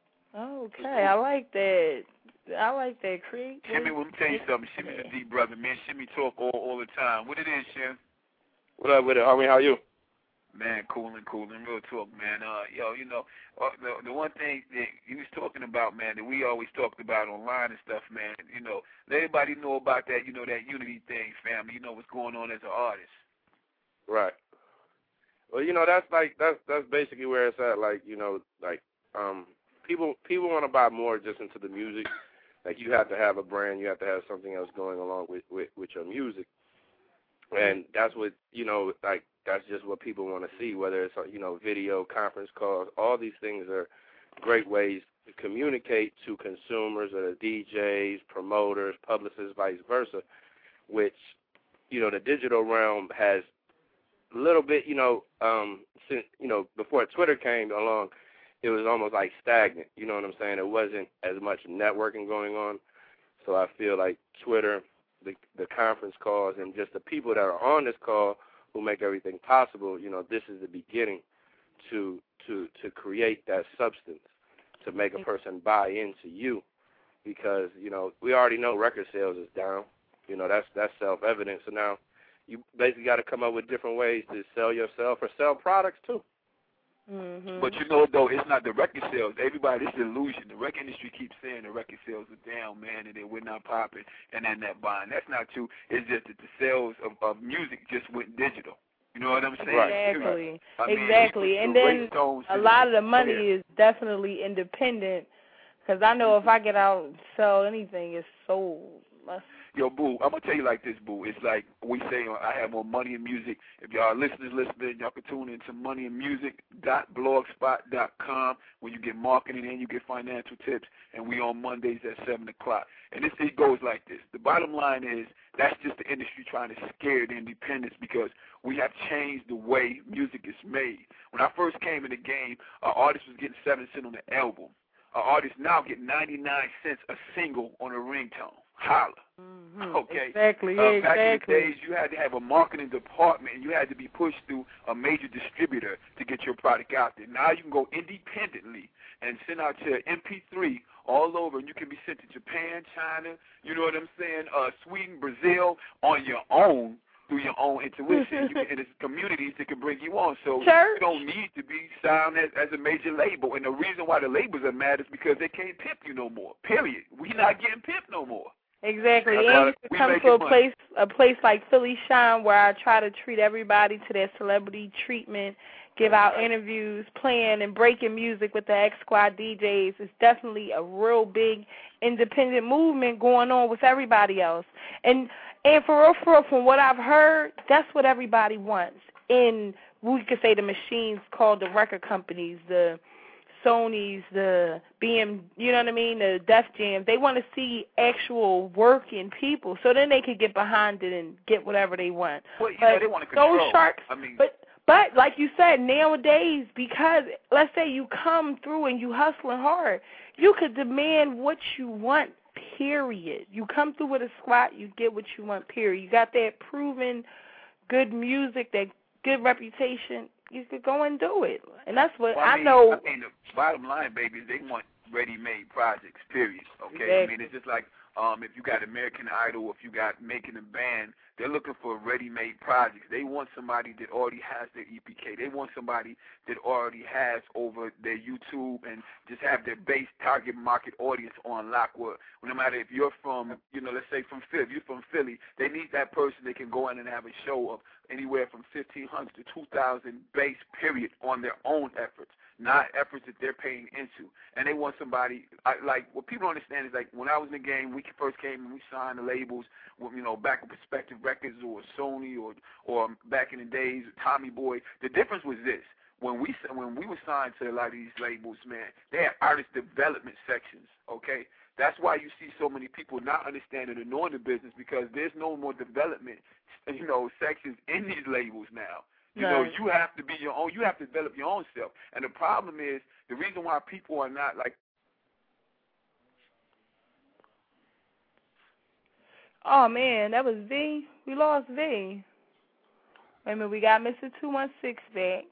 Okay, I like that. I like that. Create. Shimmy, let me tell you something. Shimmy's a deep brother, man. Shimmy talk all, all the time. What it is, Shim? What up with it, homie? How you? Man, coolin', coolin', real talk, man. Uh, yo, you know, uh, the the one thing that you was talking about, man, that we always talked about online and stuff, man. You know, let everybody know about that. You know, that unity thing, family. You know what's going on as an artist. Right. Well, you know, that's like that's that's basically where it's at. Like, you know, like um, people people want to buy more just into the music. Like, you have to have a brand. You have to have something else going along with with, with your music. And that's what, you know, like, that's just what people want to see, whether it's, you know, video, conference calls. All these things are great ways to communicate to consumers or the D Js, promoters, publicists, vice versa, which, you know, the digital realm has a little bit, you know, um, since, you know, before Twitter came along, it was almost like stagnant. You know what I'm saying? It wasn't as much networking going on. So I feel like Twitter, the the conference calls, and just the people that are on this call who make everything possible, you know, this is the beginning to to to create that substance, to make a person buy into you, because, you know, we already know record sales is down. You know, that's that's self-evident. So now you basically got to come up with different ways to sell yourself or sell products too. Mm-hmm. But you know, though, it's not the record sales. Everybody, it's an illusion. The record industry keeps saying the record sales are down, man, and that we're not popping and they're not buying. That's not true. It's just that the sales of, of music just went digital. You know what I'm saying? Exactly. I mean, exactly. And then a lot of the money is definitely independent, because I know if I get out and sell anything, it's sold. Let's Yo, Boo, I'm going to tell you like this, Boo. It's like we say, I have more money in music. If y'all listeners listening, y'all can tune into money in music dot blogspot dot com, where you get marketing and you get financial tips, and we on Mondays at seven o'clock. And this, it goes like this. The bottom line is that's just the industry trying to scare the independents, because we have changed the way music is made. When I first came in the game, an artist was getting seven cents on the album. An artist now get ninety-nine cents a single on a ringtone. Holla. Mm-hmm. Okay. Exactly. Uh, exactly. Back in the days, you had to have a marketing department, and you had to be pushed through a major distributor to get your product out there. Now you can go independently and send out your M P three all over, and you can be sent to Japan, China, you know what I'm saying, uh, Sweden, Brazil, on your own, through your own intuition. You can, and it's communities that can bring you on. So Church. you don't need to be signed as, as a major label. And the reason why the labels are mad is because they can't pimp you no more, period. We're not getting pimped no more. Exactly. That's And you we can come make to a money. place a place like Philly Shine, where I try to treat everybody to their celebrity treatment, give out interviews, playing and breaking music with the X Squad D Js. It's definitely a real big independent movement going on with everybody else. And and for real, for real, from what I've heard, that's what everybody wants. And we could say the machines called the record companies, the Sony's, the B M, you know what I mean, the Def Jam. They want to see actual working people, so then they could get behind it and get whatever they want. Well, you but know, they want to control. Those sharks, I mean, but but like you said, nowadays, because let's say you come through and you hustling hard, you could demand what you want. Period. You come through with a squat, you get what you want. Period. You got that proven good music, that good reputation. You could go and do it, and that's what well, I, I mean, know. I mean, the bottom line, baby, is they want ready-made projects. Period. Okay. Exactly. I mean, it's just like um, if you got American Idol, if you got Making a Band, they're looking for ready-made projects. They want somebody that already has their E P K. They want somebody that already has over their YouTube and just have their base target market audience on lock. Well, no matter if you're from, you know, let's say from Philly, if you're from Philly, they need that person that can go in and have a show of anywhere from fifteen hundred to two thousand base, period, on their own efforts, not efforts that they're paying into. And they want somebody, I, like, what people don't understand is, like, when I was in the game, we first came and we signed the labels, with, you know, back with Perspective Records or Sony or or back in the days, Tommy Boy. The difference was this. when we when we were signed to a lot of these labels, man, they had artist development sections, okay? That's why you see so many people not understanding and knowing the business, because there's no more development, you know, sections in these labels now. You know, Right. you have to be your own. You have to develop your own self. And the problem is, the reason why people are not like. Oh man, that was V. We lost V. Wait a minute, we got Mister two one six back.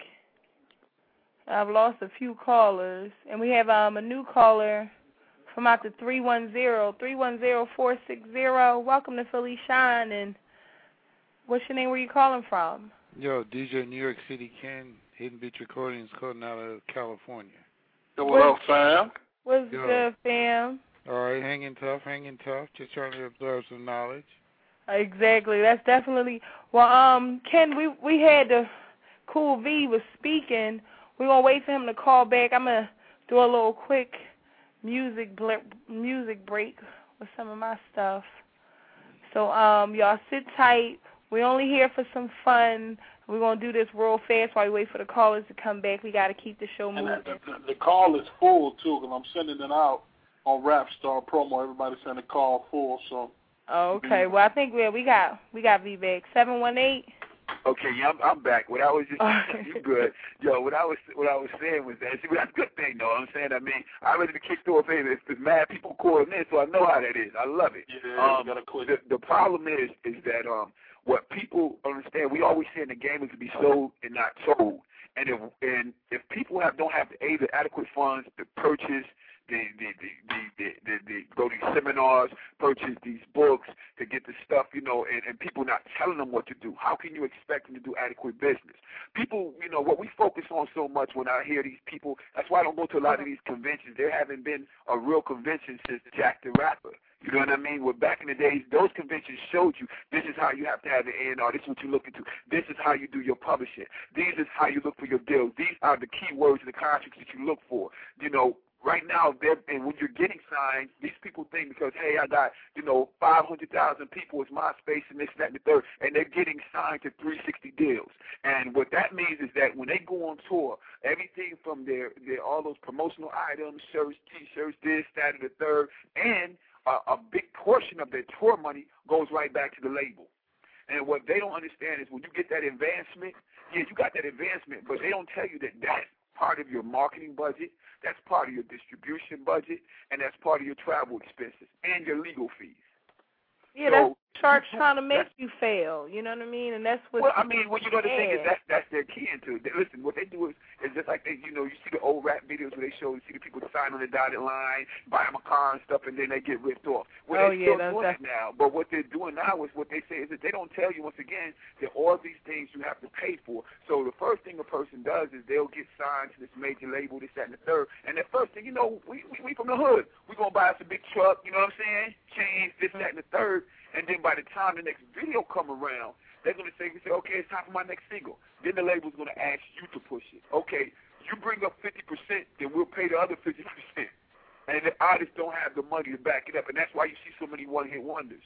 I've lost a few callers, and we have um a new caller from out to three one zero, three one zero, four six zero. Welcome to Philly Shine, and what's your name? Where you calling from? Yo, D J New York City Ken, Hidden Beach Recordings, calling out of California. Yo, what up, fam? What's Yo. good, fam? All right, hanging tough, hanging tough. Just trying to absorb some knowledge. Exactly. That's definitely. Well, um, Ken, we we had the Cool V was speaking. We're gonna wait for him to call back. I'm gonna do a little quick music bl- music break with some of my stuff. So um, y'all sit tight. We're only here for some fun. We're gonna do this real fast while we wait for the callers to come back. We gotta keep the show And moving. the, the, the call is full, too, because I'm sending it out on Rapstar promo. Everybody send a call full, so. Oh, okay. Well, I think we we got we got V back. seven one eight. Okay, yeah, I'm, I'm back. What I was just you good, yo. What I was what I was saying was that see, that's a good thing, though. I'm saying, I mean, I ready to kick off. Hey, there's, there's mad people calling in, so I know how that is. I love it. Yeah, um, gotta quit. the, the problem is is that um, what people understand, we always say in the game is to be sold and not told. And if and if people have don't have the, a, the adequate funds to purchase. The, the, the, the, the, the, the, go to these seminars, purchase these books to get the stuff, you know, and, and people not telling them what to do. How can you expect them to do adequate business? People, you know, what we focus on so much when I hear these people, that's why I don't go to a lot of these conventions. There haven't been a real convention since Jack the Rapper. You know what I mean? Well, back in the days, those conventions showed you this is how you have to have the A and R. This is what you look into. This is how you do your publishing. These is how you look for your deals. These are the key words and the contracts that you look for. You know, right now, they're, and when you're getting signed, these people think because, hey, I got, you know, five hundred thousand people, it's MySpace and this, that, and the third, and they're getting signed to three sixty deals. And what that means is that when they go on tour, everything from their, their all those promotional items, shirts, T-shirts, this, that, and the third, and a, a big portion of their tour money goes right back to the label. And what they don't understand is when you get that advancement, yeah, you got that advancement, but they don't tell you that that's part of your marketing budget, that's part of your distribution budget, and that's part of your travel expenses and your legal fees. Yeah, So, that's church trying to make you fail. You know what I mean? And that's what. Well, I mean, well, you know, the thing is Yeah. that's that's their key into it. They, listen, what they do is is just like they, you know, you see the old rap videos where they show you see the people sign on the dotted line, buy them a car and stuff, and then they get ripped off. Oh, Well, they're yeah, still that's- doing it now, but what they're doing now is what they say is that they don't tell you once again that all these things you have to pay for. So the first thing a person does is they'll get signed to this major label, this, that, and the third, and the first thing, you know, we we, we from the hood, we gonna buy us a big truck, you know what I'm saying? Chains, this, that, and the third. And then by the time the next video come around, they're going to say, we say, okay, it's time for my next single. Then the label's going to ask you to push it. Okay, you bring up fifty percent, then we'll pay the other fifty percent. And the artists don't have the money to back it up, and that's why you see so many one-hit wonders.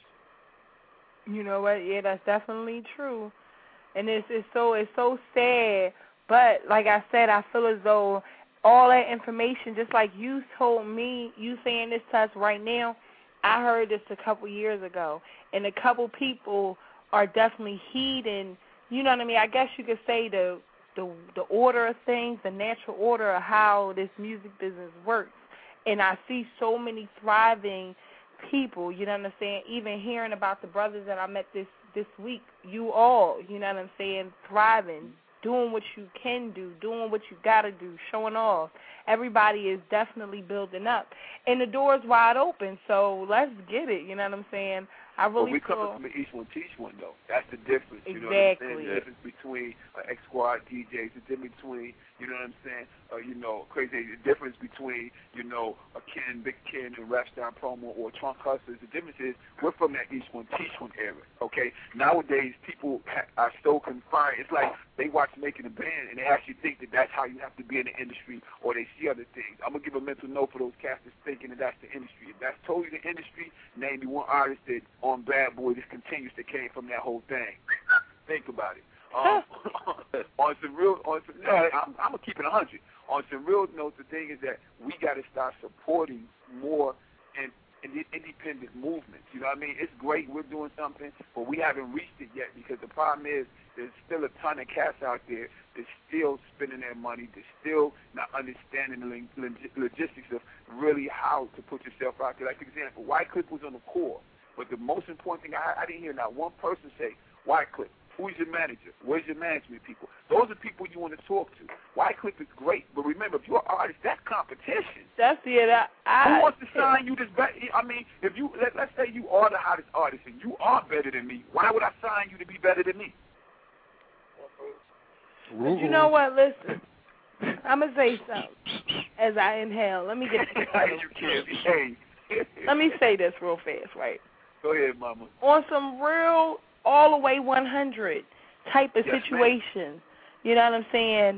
You know what? Yeah, that's definitely true. And it's it's so it's so sad. But like I said, I feel as though all that information, just like you told me, you saying this to us right now, I heard this a couple years ago, and a couple people are definitely heeding. You know what I mean? I guess you could say the the the order of things, the natural order of how this music business works. And I see so many thriving people. You know what I'm saying? Even hearing about the brothers that I met this this week, you all, you know what I'm saying, thriving, doing what you can do, doing what you got to do, showing off. Everybody is definitely building up. And the door's wide open, so let's get it, you know what I'm saying? I really But we feel... coming from an each one teach one, though. That's the difference. You know what Exactly. I'm saying? The difference between uh, X-Squad D Js, the difference between, you know what I'm saying, uh, you know, crazy, the difference between, you know, a Ken, Big Ken, and Rapstar Promo or Trunk Hustlers. The difference is we're from that each one teach one era, okay? Nowadays, people ha- are so confined. It's like they watch Making a Band, and they actually think that that's how you have to be in the industry, or they see other things. I'm going to give a mental note for those cats that's thinking that that's the industry. If that's totally the industry, name me one artist that on Bad Boy just continues that came from that whole thing. Think about it. Um, on some real, on some, no, I'm, I'm gonna keep it a hundred. On some real notes, the thing is that we got to start supporting more in, in the independent movements. You know what I mean? It's great we're doing something, but we haven't reached it yet because the problem is there's still a ton of cats out there that's still spending their money, that's still not understanding the log- logistics of really how to put yourself out there. Like, for example, Wycliffe was on the core, but the most important thing, I, I didn't hear not one person say, Wycliffe, who's your manager? Where's your management people? Those are people you want to talk to. Wycliffe is great, but remember, if you're an artist, that's competition. That's it. I, I, Who wants to sign you this better? I mean, if you let, let's say you are the hottest artist and you are better than me, why would I sign you to be better than me? But you know what? Listen, I'm gonna say something as I inhale. Let me get. you can't behave. Let me say this real fast, right? Go ahead, Mama. On some real all the way one hundred type of yes, situation, ma'am. You know what I'm saying?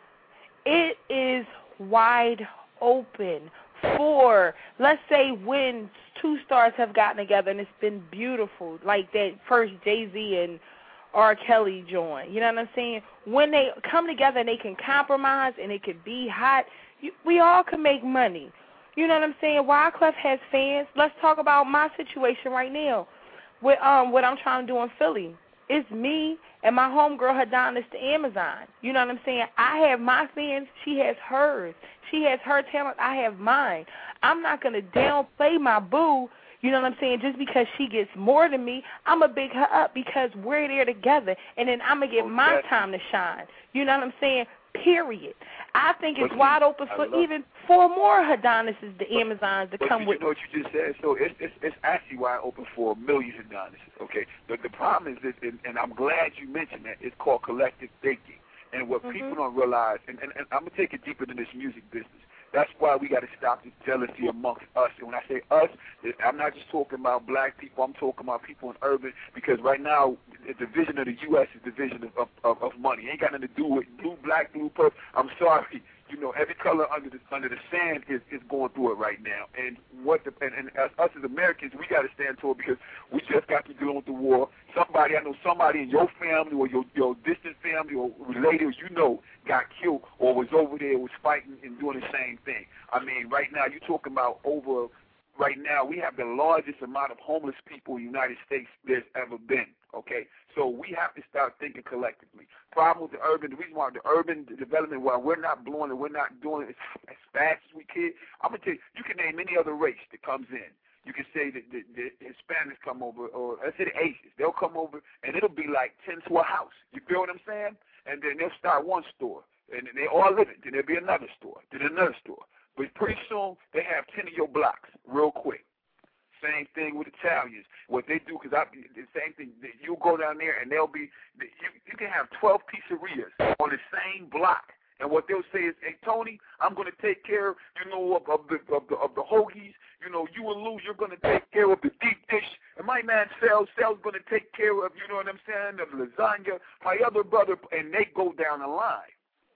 It is wide open for, let's say, when two stars have gotten together and it's been beautiful, like that first Jay-Z and R. Kelly joint. You know what I'm saying? When they come together and they can compromise and it can be hot, you, we all can make money. You know what I'm saying? Wyclef has fans. Let's talk about my situation right now with um what I'm trying to do in Philly. It's me and my homegirl Adonis to Amazon. You know what I'm saying? I have my fans. She has hers. She has her talent. I have mine. I'm not going to downplay my boo, you know what I'm saying, just because she gets more than me. I'm going to big her up because we're there together, and then I'm going to get my time to shine. You know what I'm saying? Period. I think it's wide open for even four more Adonises, the Amazons, to but come you with. You know what you just said? So it's, it's, it's actually wide open for millions of Adonises, okay? The, the problem is this, and, and I'm glad you mentioned that, it's called collective thinking. And what mm-hmm. people don't realize, and, and, and I'm going to take it deeper than this music business. That's why we got to stop this jealousy amongst us. And when I say us, I'm not just talking about black people. I'm talking about people in urban, because right now the vision of the U S is the vision of, of, of money. It ain't got nothing to do with blue, black, blue, purple. I'm sorry. You know, every color under the under the sand is, is going through it right now. And what the and, and as us as Americans, we got to stand tall because we just got to deal with the war. Somebody, I know somebody in your family or your your distant family or related, you know, got killed or was over there, was fighting and doing the same thing. I mean, right now you're talking about over. Right now, we have the largest amount of homeless people in the United States there's ever been, okay? So we have to start thinking collectively. Problem with the urban, the reason why the urban development, while we're not blowing it, we're not doing it as fast as we can, I'm going to tell you, you can name any other race that comes in. You can say that the, the Hispanics come over, or let's say the Asians. They'll come over, and it'll be like ten to a house. You feel what I'm saying? And then they'll start one store, and then they all live it. Then there'll be another store, then another store. But pretty soon, they have ten of your blocks real quick. Same thing with Italians. What they do, because I the same thing, you go down there and they'll be, you, you can have twelve pizzerias on the same block. And what they'll say is, hey, Tony, I'm going to take care, you know, of, of, the, of, the, of the hoagies. You know, you and Lou, you're going to take care of the deep dish. And my man Sal, Sal's going to take care of, you know what I'm saying, of lasagna. My other brother, and they go down the line.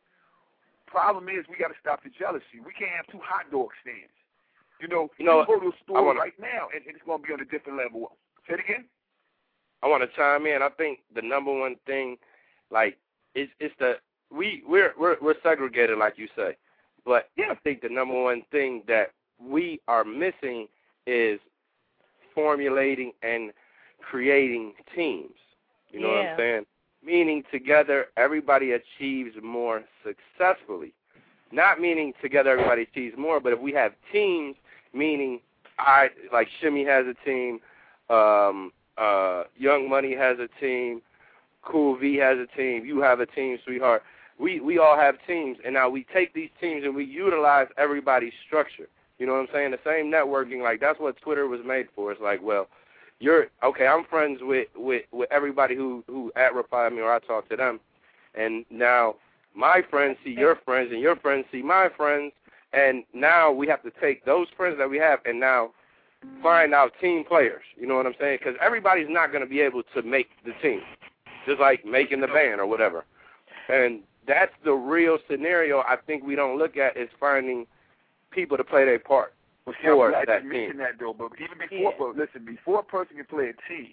Problem is, we got to stop the jealousy. We can't have two hot dog stands. You know, you, know, you go to a store wanna, right now, and, and it's going to be on a different level. Say it again. I want to chime in. I think the number one thing, like, it's it's the we we're we're we're segregated, like you say, but yeah. I think the number one thing that we are missing is formulating and creating teams. You know yeah. what I'm saying? Meaning together everybody achieves more successfully. Not meaning together everybody achieves more, but if we have teams, meaning I like Shimmy has a team, um, uh, Young Money has a team, Cool V has a team, you have a team, sweetheart. We we all have teams, and now we take these teams and we utilize everybody's structure. You know what I'm saying? The same networking, like that's what Twitter was made for. It's like, well, you're okay. I'm friends with, with, with everybody who who at reply me or I talk to them, and now my friends see your friends and your friends see my friends, and now we have to take those friends that we have and now find out team players. You know what I'm saying? Because everybody's not going to be able to make the team, just like making the band or whatever. And that's the real scenario I think we don't look at is finding people to play their part. Well, see, I'm glad that you mentioned team. that, though, but even before, yeah. but listen, before a person can play a team,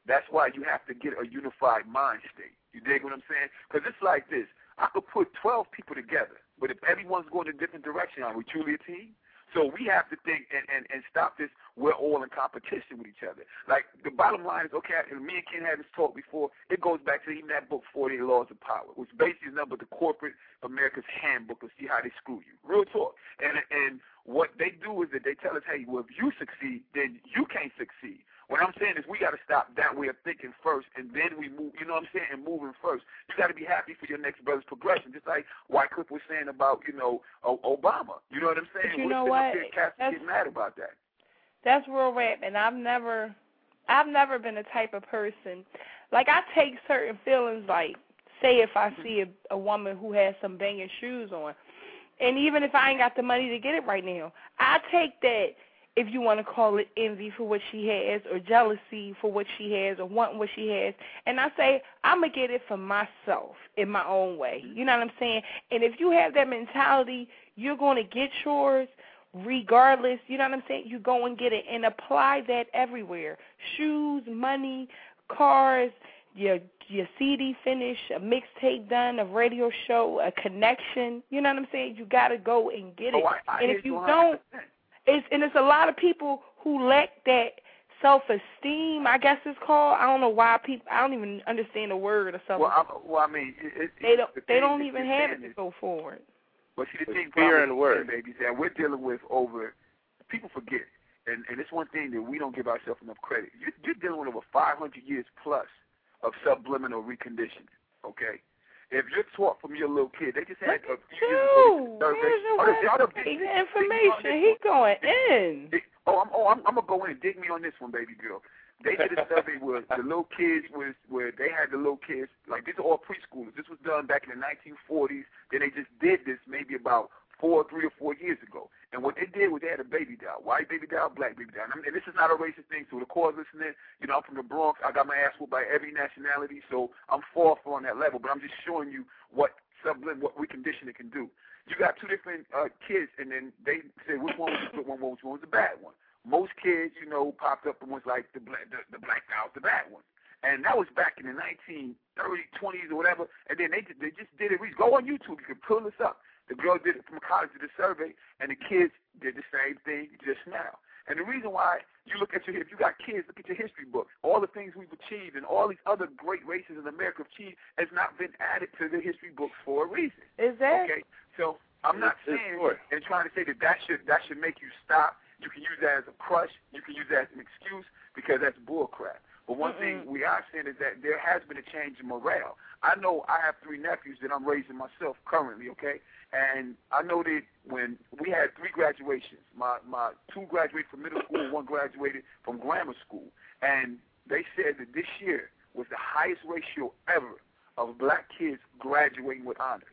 That's why you have to get a unified mind state. You dig what I'm saying? Because it's like this. I could put twelve people together, but if everyone's going in a different direction, are we truly a team? So we have to think and, and, and stop this. We're all in competition with each other. Like, the bottom line is, okay, and me and Ken had this talk before, it goes back to even that book, forty-eight Laws of Power, which basically is nothing but the corporate America's handbook to see how they screw you. Real talk. And, and what they do is that they tell us, hey, well, if you succeed, then you can't succeed. What I'm saying is we got to stop that way of thinking first, and then we move, you know what I'm saying, and moving first. You got to be happy for your next brother's progression, just like Wycliffe was saying about, you know, Obama. You know what I'm saying? But you We're know sitting what? up here, cats get mad about that. That's real rap, and I've never, I've never been the type of person, like I take certain feelings, like, say if I see a, a woman who has some banging shoes on, and even if I ain't got the money to get it right now, I take that, if you want to call it envy for what she has or jealousy for what she has or wanting what she has. And I say, I'm going to get it for myself in my own way. You know what I'm saying? And if you have that mentality, you're going to get yours regardless. You know what I'm saying? You go and get it and apply that everywhere. Shoes, money, cars, your your C D finish, a mixtape done, a radio show, a connection. You know what I'm saying? You got to go and get it. Oh, I, I and if you don't, It's, and it's a lot of people who lack that self-esteem, I guess it's called. I don't know why people, I don't even understand the word or something. Well, I, well, I mean, it, it, they don't, the they thing don't is, even the have thing it is, to go forward. But see, the thing, fear problem and with word, baby, is that we're dealing with over, people forget, and, and it's one thing that we don't give ourselves enough credit. You're, you're dealing with over five hundred years plus of subliminal reconditioning, okay? If you're taught from your little kid, they just had a few years ago, Where's your oh, the other big information? He going in. Oh, I'm, oh, I'm, I'm gonna go in and dig me on this one, baby girl. They did a survey where the little kids was where they had the little kids, like these are all preschoolers. This was done back in the nineteen forties. Then they just did this maybe about four, three or four years ago. And what they did was they had a baby doll, white baby doll, black baby doll. And, I mean, and this is not a racist thing. So the cause listening, you know, I'm from the Bronx. I got my ass whooped by every nationality, so I'm far from on that level. But I'm just showing you what sublim, what reconditioning can do. You got two different uh, kids, and then they say which one was the good one, which one was the bad one. Most kids, you know, popped up and was like the black, the, the black doll, the bad one. And that was back in the nineteen thirties, twenties, or whatever. And then they they just did it. Go on YouTube. You can pull this up. The girl did it from college, did the survey, and the kids did the same thing just now. And the reason why you look at your, if you got kids, look at your history books. All the things we've achieved and all these other great races in America have achieved has not been added to the history books for a reason. Is that? Okay, so I'm not it's saying short. and trying to say that that should, that should make you stop. You can use that as a crush. You can use that as an excuse because that's bull crap. But one Mm-mm. thing we are saying is that there has been a change in morale. I know I have three nephews that I'm raising myself currently, okay? And I know that when we had three graduations, my, my two graduated from middle school, one graduated from grammar school, and they said that this year was the highest ratio ever of black kids graduating with honors.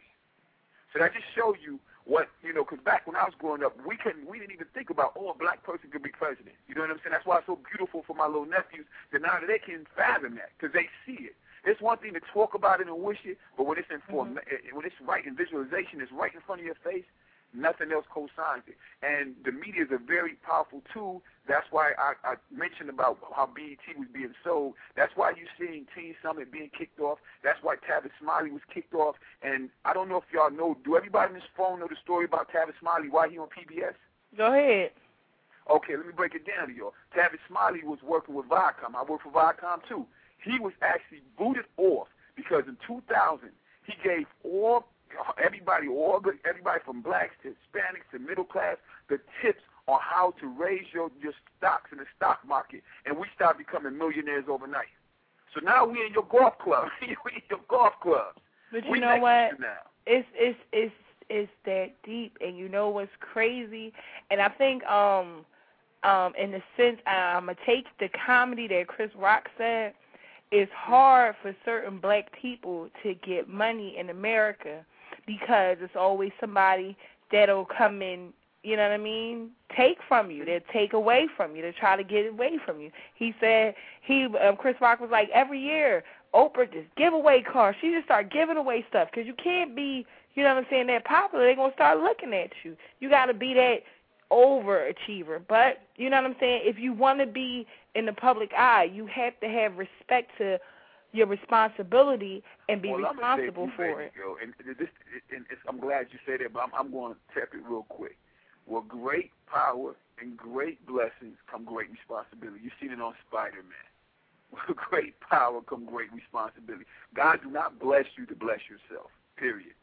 So that just shows you what, you know, because back when I was growing up, we couldn't, we didn't even think about, oh, a black person could be president. You know what I'm saying? That's why it's so beautiful for my little nephews that now that they can fathom that because they see it. It's one thing to talk about it and wish it, but when it's in form, mm-hmm. when it's right in visualization, it's right in front of your face, nothing else co-signs it. And the media is a very powerful tool. That's why I, I mentioned about how B E T was being sold. That's why you're seeing Teen Summit being kicked off. That's why Tavis Smiley was kicked off. And I don't know if y'all know, do everybody on this phone know the story about Tavis Smiley, why he on P B S? Go ahead. Okay, let me break it down to y'all. Tavis Smiley was working with Viacom. I work for Viacom, too. He was actually booted off because in two thousand, he gave all everybody, all the, everybody from blacks to Hispanics to middle class, the tips on how to raise your, your stocks in the stock market, and we started becoming millionaires overnight. So now we in your golf club. we in your golf clubs. But you we know what? Now. It's it's it's it's that deep, and you know what's crazy? And I think um um in the sense I'm gonna take the comedy that Chris Rock said. It's hard for certain black people to get money in America because it's always somebody that'll come in, you know what I mean, take from you. They'll take away from you. They'll try to get away from you. He said, he um, Chris Rock was like, every year, Oprah just give away cars. She just start giving away stuff because you can't be, you know what I'm saying, that popular. They're going to start looking at you. You got to be that overachiever. But, you know what I'm saying, if you want to be in the public eye, you have to have respect to your responsibility and be well, responsible you, for baby, it. Girl, and this, and it's, I'm glad you said that, but I'm, I'm going to tap it real quick. Well, great power and great blessings come great responsibility. You've seen it on Spider-Man. With great power come great responsibility. God do not bless you to bless yourself, period.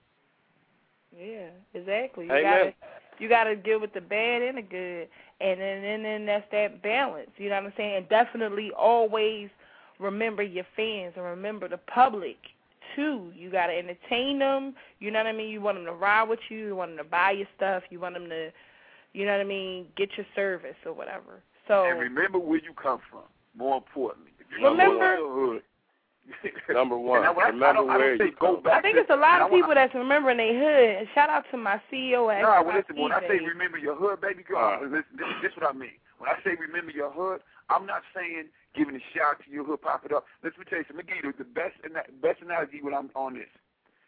Yeah, exactly. You Amen. gotta you gotta deal with the bad and the good, and then and then that's that balance. You know what I'm saying? And definitely always remember your fans and remember the public too. You gotta entertain them. You know what I mean? You want them to ride with you. You want them to buy your stuff. You want them to, you know what I mean, get your service or whatever. So and remember where you come from. More importantly, if you remember. Know hood, Number one, I, remember I don't, I don't where you go come. back I think to, it's a lot of I, people that's remembering their hood. And shout out to my C E O at No, X Y well, listen, when I say T V. remember your hood, baby girl, Right. listen, this, this is what I mean. When I say remember your hood, I'm not saying giving a shout to your hood, pop it up. Let me tell you something. Let me give you the best, best analogy when I'm on this.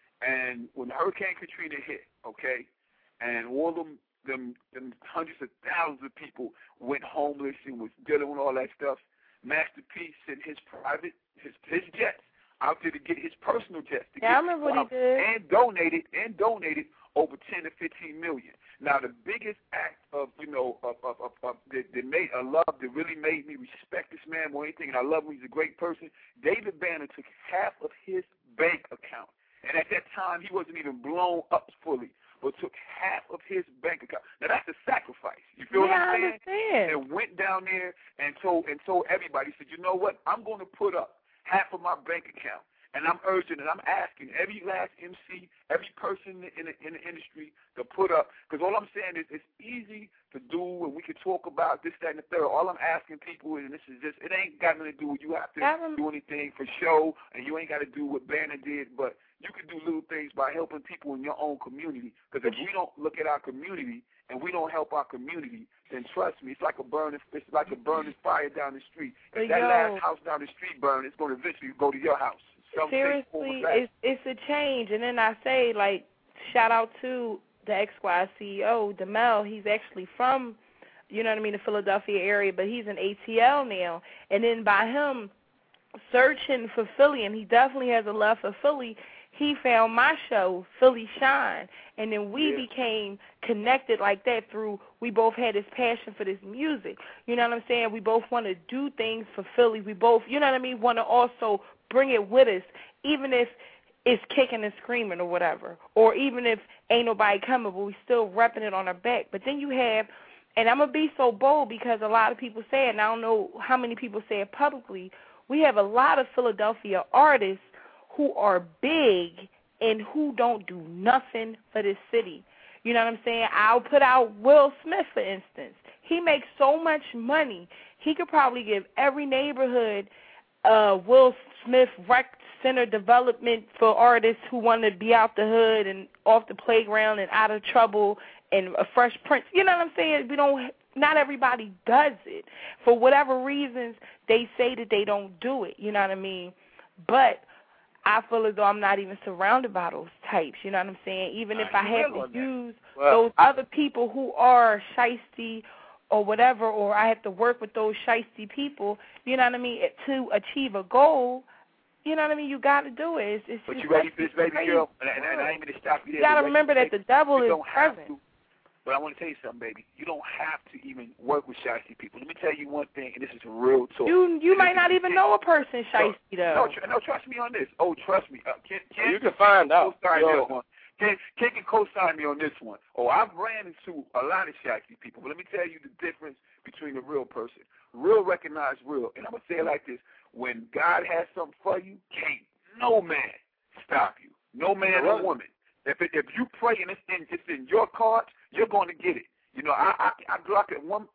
And when Hurricane Katrina hit, okay, and all them, them, them hundreds of thousands of people went homeless and was dealing with all that stuff, Master P sent his private, his his jets out there to get his personal jets. To Yeah, get I remember what he did. And donated, and donated over ten to fifteen million. Now, the biggest act of, you know, of, of, of, of that, that made a love that really made me respect this man more than anything, and I love him, he's a great person. David Banner took half of his bank account. And at that time, he wasn't even blown up fully, but took half of his bank account. Now, that's a sacrifice. You feel yeah, what I'm I saying? understand. And went down there and told and told everybody, said, you know what? I'm going to put up half of my bank account. And I'm urging and I'm asking every last M C, every person in the, in the industry to put up, because all I'm saying is it's easy to do, and we can talk about this, that, and the third. All I'm asking people, and this is just, it ain't got nothing to do with you have to do anything for show, and you ain't got to do what Banner did, but you can do little things by helping people in your own community, because if we don't look at our community and we don't help our community, then trust me, it's like a burning, it's like a burning fire down the street. If But that yo, last house down the street burn, it's going to eventually go to your house. Seriously, it's it's a change. And then I say, like, shout out to the X Y C E O, DeMel. He's actually from, you know what I mean, the Philadelphia area, but he's in A T L now. And then by him searching for Philly, and he definitely has a love for Philly, he found my show, Philly Shine. And then we Yeah. became connected like that through, we both had this passion for this music. You know what I'm saying? We both want to do things for Philly. We both, you know what I mean, want to also bring it with us, even if it's kicking and screaming or whatever, or even if ain't nobody coming, but we still repping it on our back. But then you have, and I'm going to be so bold because a lot of people say it, and I don't know how many people say it publicly, we have a lot of Philadelphia artists who are big and who don't do nothing for this city. You know what I'm saying? I'll put out Will Smith, for instance. He makes so much money. He could probably give every neighborhood uh, Will Smith rec center development for artists who want to be out the hood and off the playground and out of trouble, and a Fresh Prince. You know what I'm saying? We don't. Not everybody does it. For whatever reasons, they say that they don't do it. You know what I mean? But I feel as though I'm not even surrounded by those types. You know what I'm saying? Even if I have to use Well, those other people who are shiesty or whatever, or I have to work with those shiesty people, you know what I mean, to achieve a goal, you know what I mean, you got to do it. It's, it's, But it's you ready for this, baby crazy. girl? And, and, and I ain't going to stop you there. You got to but remember that the devil you is don't have present. to. But I want to tell you something, baby. You don't have to even work with shiesty people. Let me tell you one thing, and this is real talk. You you might not even know a person shiesty, No, though. tr- no, trust me on this. Oh, trust me. Uh, Ken, Ken, You can find out. co-sign me Yo. on one. Ken, Ken can co-sign me on this one. Oh, I've ran into a lot of shiesty people, but let me tell you the difference between a real person. Real recognize real. And I'm going to say it like this. When God has something for you, can't no man stop you. No man or woman. If it, if you pray and it's in, it's in your cards, you're going to get it. You know, I I, I grew up at one.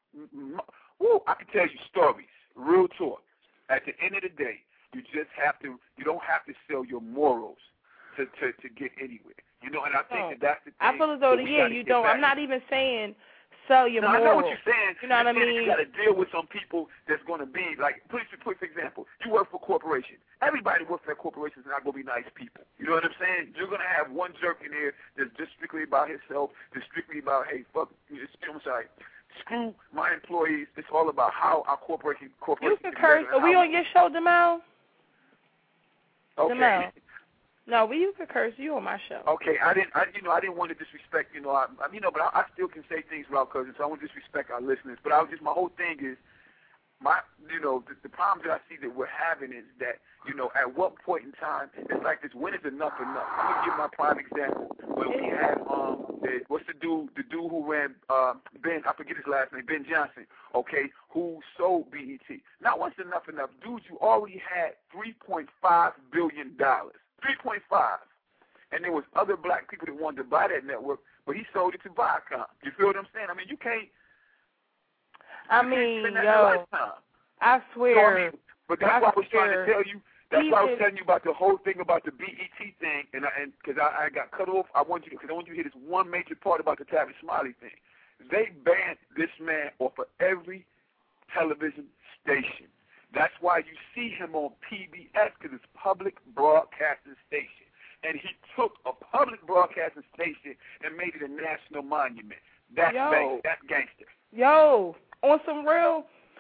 Woo, I can tell you stories, real talk. At the end of the day, you just have to. You don't have to sell your morals to to, to get anywhere. You know, and I think Oh. that that's the thing. I feel as though, that we yeah, gotta you get don't. back. I'm not even saying sell your No, I morals. know what you're saying. You know what I You're saying mean? You got to deal with some people that's going to be like, put for example, you work for a corporation. Everybody works for that corporation is not going to be nice people. You know what I'm saying? You're going to have one jerk in there that's just strictly about himself, that's strictly about, hey, fuck, I'm sorry, screw my employees. It's all about how our corporation corporation. You can curse. Are we on your show, Demel? Okay. Demel. No, we you can curse. You on my show. Okay, I didn't. I you know I didn't want to disrespect. You know, I, I you know, but I, I still can say things without cursing, so I won't disrespect our listeners. But I was just my whole thing is. My, you know, the, the problems that I see that we're having is that, you know, at what point in time, it's like this, when is enough enough? I'm going to give my prime example. When we had, um, the, what's the dude, the dude who ran, uh, Ben, I forget his last name, Ben Johnson, okay, who sold B E T. Now, what's enough enough? Dude, you already had three point five billion dollars. three point five. And there was other black people that wanted to buy that network, but he sold it to Viacom. You feel what I'm saying? I mean, you can't, I mean, yo, I swear. So, I mean, but that's I why I was swear. trying to tell you. That's Even, why I was telling you about the whole thing about the B E T thing, and I, and because I, I got cut off. I want you to because I want you to hear this one major part about the Tavis Smiley thing. They banned this man off of every television station. That's why you see him on P B S because it's public broadcasting station, and he took a public broadcasting station and made it a national monument. That's yo, bang, that's gangster. Yo. On some real,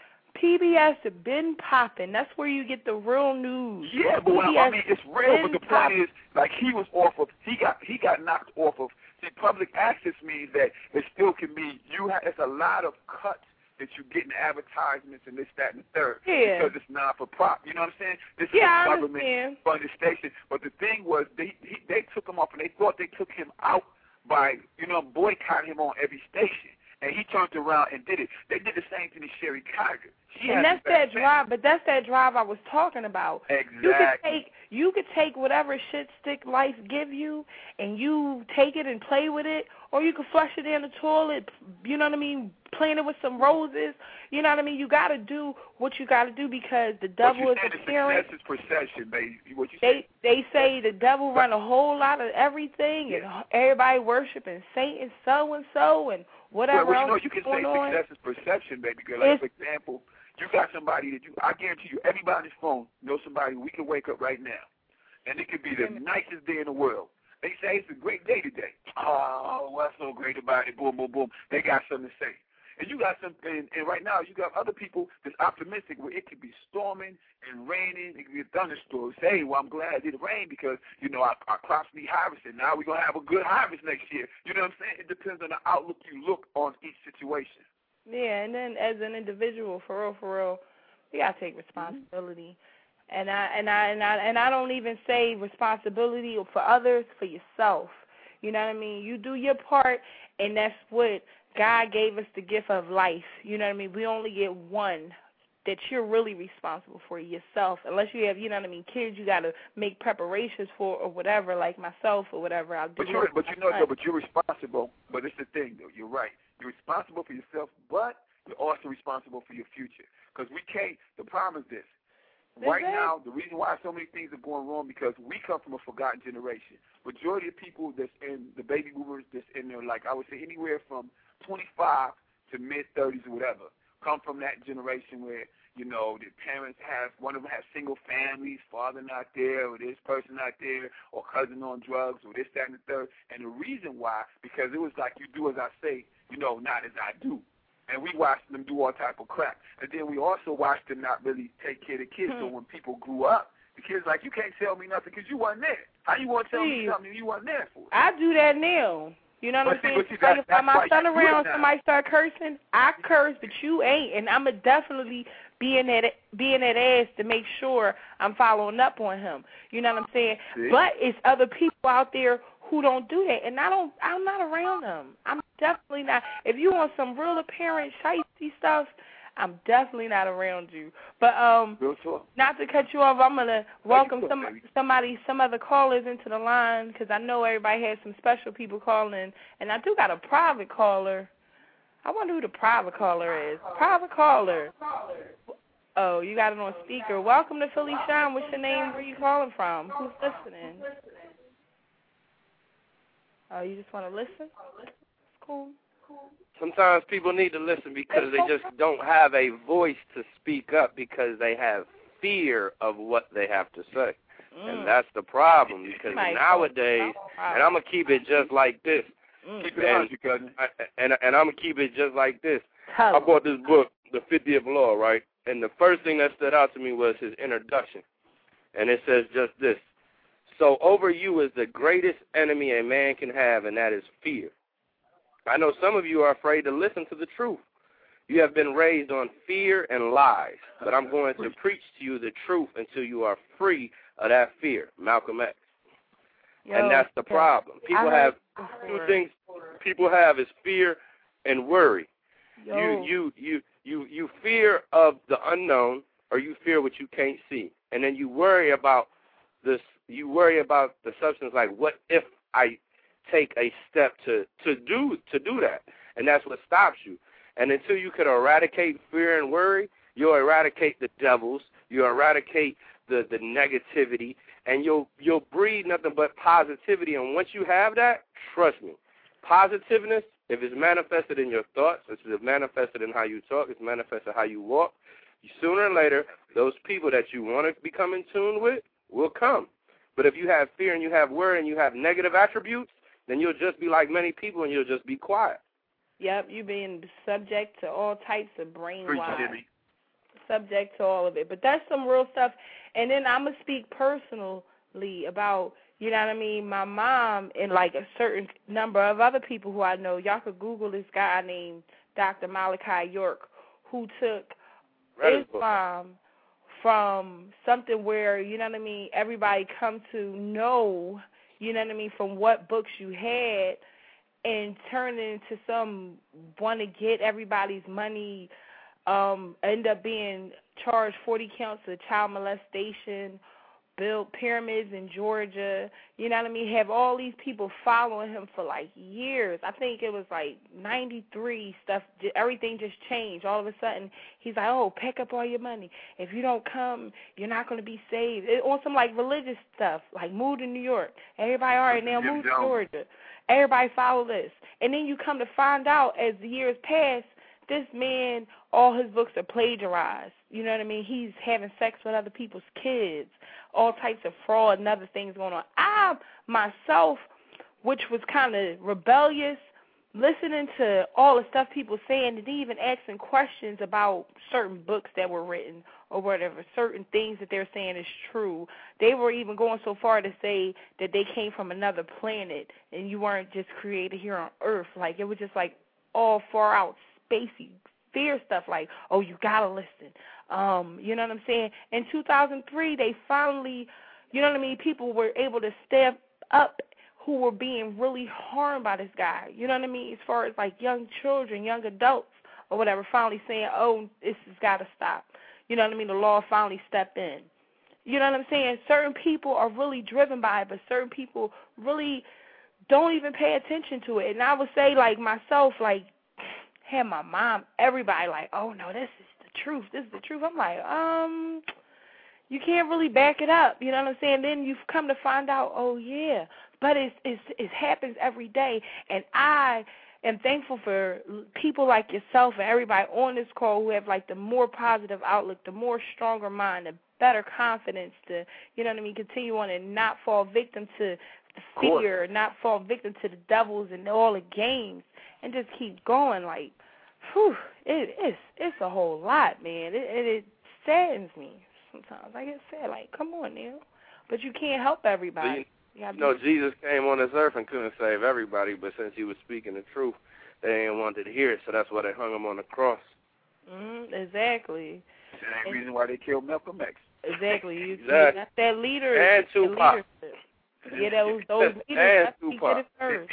P B S has been popping. That's where you get the real news. Yeah, but when I, I mean, it's real. But the point poppin'. is, like, he was off of, he got, he got knocked off of. See, public access means that it still can be. You have, it's a lot of cuts that you get in advertisements and this, that, and the third. Yeah. Because it's not for profit. You know what I'm saying? This yeah, is a government funded station. But the thing was, they he, they took him off, and they thought they took him out by, you know, boycotting him on every station. And he turned around and did it. They did the same thing to Sherry Kiger. She and that's that drive, but that's that drive I was talking about. Exactly. You could take you could take whatever shit stick life give you, and you take it and play with it, or you could flush it in the toilet. You know what I mean? Playing it with some roses. You know what I mean? You got to do what you got to do because the devil is appearing. Success is procession, baby. What you they they say the devil run a whole lot of everything, yeah. and everybody worshiping Satan, so and so, and whatever well, well, you know, else you can going say on. success is perception, baby girl. Like, for example, you got somebody that you, I guarantee you, everybody on this phone knows somebody we can wake up right now, and it could be the nicest day in the world. They say it's a great day today. Oh, what's so great about it? Boom, boom, boom. They got something to say. And you got something, and right now you got other people that's optimistic where it could be storming and raining. It could be a thunderstorm. Say, well, I'm glad it rained because, you know, our, our crops need harvesting. Now we're going to have a good harvest next year. You know what I'm saying? It depends on the outlook you look on each situation. Yeah, and then as an individual, for real, for real, you got to take responsibility. Mm-hmm. And I and I and I and I don't even say responsibility for others, for yourself. You know what I mean? You do your part, and that's what God gave us the gift of life. You know what I mean? We only get one that you're really responsible for yourself. Unless you have, you know what I mean, kids you got to make preparations for or whatever, like myself or whatever. I'll do but you're, but you know, though, but you're responsible. But it's the thing, though. You're right. You're responsible for yourself, but you're also responsible for your future. Because we can't. The problem is this. Right now, the reason why so many things are going wrong because we come from a forgotten generation. Majority of people that's in the baby boomers that's in there, like I would say anywhere from twenty-five to mid-thirties or whatever, come from that generation where, you know, the parents have, one of them has single families, father not there, or this person not there, or cousin on drugs, or this, that, and the third. And the reason why, because it was like you do as I say, you know, not as I do. And we watched them do all type of crap. And then we also watched them not really take care of the kids. Hmm. So when people grew up, the kids like, you can't tell me nothing because you wasn't there. How you want to tell See, me something you wasn't there for? I do that now. You know what but I'm see, saying? See, that's, like if that's my son around, and somebody start cursing, I curse, but you ain't. And I'm going to definitely be in, that, be in that ass to make sure I'm following up on him. You know what I'm saying? See? But it's other people out there who don't do that, and I don't. I'm not around them. I'm definitely not. If you want some real apparent shitey stuff, I'm definitely not around you. But um, not to cut you off, I'm gonna welcome some somebody, some other callers into the line because I know everybody has some special people calling, and I do got a private caller. I wonder who the private caller is. Private caller. Oh, you got it on speaker. Welcome to Philly Shine. What's your name? Where you calling from? Who's listening? Oh, you just want to listen? Cool. Sometimes people need to listen because they just don't have a voice to speak up because they have fear of what they have to say. Mm. And that's the problem because nowadays, and I'm going to keep it just like this. Mm. Keep it honest, and, and, and I'm going to keep it just like this. I bought this book, The fiftieth Law, right? And the first thing that stood out to me was his introduction. And it says just this. So over you is the greatest enemy a man can have, and that is fear. I know some of you are afraid to listen to the truth. You have been raised on fear and lies, but I'm going to preach to you the truth until you are free of that fear. Malcolm X. Yo, and that's the problem. People have two things people have is fear and worry. Yo. You you you you you fear of the unknown, or you fear what you can't see. And then you worry about this you worry about the substance, like what if I take a step to, to do to do that? And that's what stops you. And until you can eradicate fear and worry, you'll eradicate the devils, you'll eradicate the, the negativity, and you'll you'll breed nothing but positivity. And once you have that, trust me, positiveness, if it's manifested in your thoughts, if it's manifested in how you talk, it's manifested how you walk, sooner or later, those people that you want to become in tune with will come. But if you have fear and you have worry and you have negative attributes, then you'll just be like many people and you'll just be quiet. Yep, you're being subject to all types of brainwash. Subject to all of it. But that's some real stuff. And then I'm going to speak personally about, you know what I mean, my mom and like a certain number of other people who I know. Y'all could Google this guy named Doctor Malachi York, who took Islam from something where, you know what I mean, everybody come to know, you know what I mean, from what books you had, and turn it into some want to get everybody's money, um, end up being charged forty counts of child molestation, build pyramids in Georgia, you know what I mean, have all these people following him for like years. I think it was like ninety-three stuff, everything just changed. All of a sudden, he's like, oh, pack up all your money. If you don't come, you're not going to be saved. It, on some like religious stuff, like move to New York. Everybody, all right, now move to Georgia. Everybody follow this. And then you come to find out as the years pass, this man, all his books are plagiarized. You know what I mean? He's having sex with other people's kids, all types of fraud and other things going on. I, myself, which was kind of rebellious, listening to all the stuff people saying and even asking questions about certain books that were written or whatever, certain things that they're saying is true. They were even going so far to say that they came from another planet and you weren't just created here on Earth. Like, it was just like all far out spacey fear stuff like, oh, you got to listen. Um, you know what I'm saying? In two thousand three, they finally, you know what I mean, people were able to step up who were being really harmed by this guy. You know what I mean? As far as like young children, young adults or whatever, finally saying, oh, this has got to stop. You know what I mean? The law finally stepped in. You know what I'm saying? Certain people are really driven by it, but certain people really don't even pay attention to it. And I would say, like, myself, like, had my mom, everybody like, oh, no, this is the truth. This is the truth. I'm like, um, you can't really back it up. You know what I'm saying? Then you've come to find out, oh, yeah. But it's, it's, it happens every day. And I am thankful for people like yourself and everybody on this call who have, like, the more positive outlook, the more stronger mind, the better confidence to, you know what I mean, continue on and not fall victim to the fear, not fall victim to the devils and all the games, and just keep going. Like, whew, it, it's it's a whole lot, man. It, it, it saddens me sometimes. I get sad, like, come on, Neil. But you can't help everybody. You, you know, Jesus came on this earth and couldn't save everybody, but since he was speaking the truth, they didn't want to hear it, so that's why they hung him on the cross. Mm-hmm, exactly. That's the reason why they killed Malcolm X. Exactly. You, exactly. That's that leader. And Tupac. Yeah, those, those leaders, and Tupac. It first.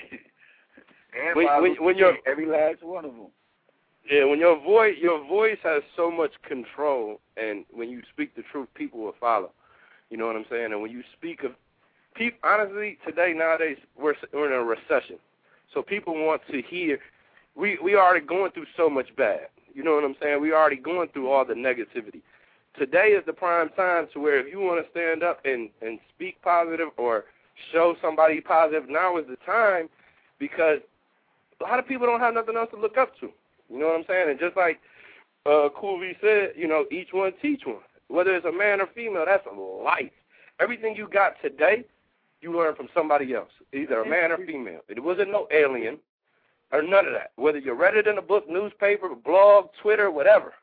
and when, when, when your every last one of them. Yeah, when your voice your voice has so much control, and when you speak the truth, people will follow. You know what I'm saying? And when you speak of people, honestly, today nowadays we're we're in a recession, so people want to hear. We we already going through so much bad. You know what I'm saying? We already going through all the negativity. Today is the prime time to where if you want to stand up and and speak positive or show somebody positive, now is the time, because a lot of people don't have nothing else to look up to. You know what I'm saying? And just like uh, Cool V said, you know, each one teach one. Whether it's a man or female, that's life. Everything you got today, you learn from somebody else, either a man or female. It wasn't no alien. or none of that. Whether you read it in a book, newspaper, blog, Twitter, whatever.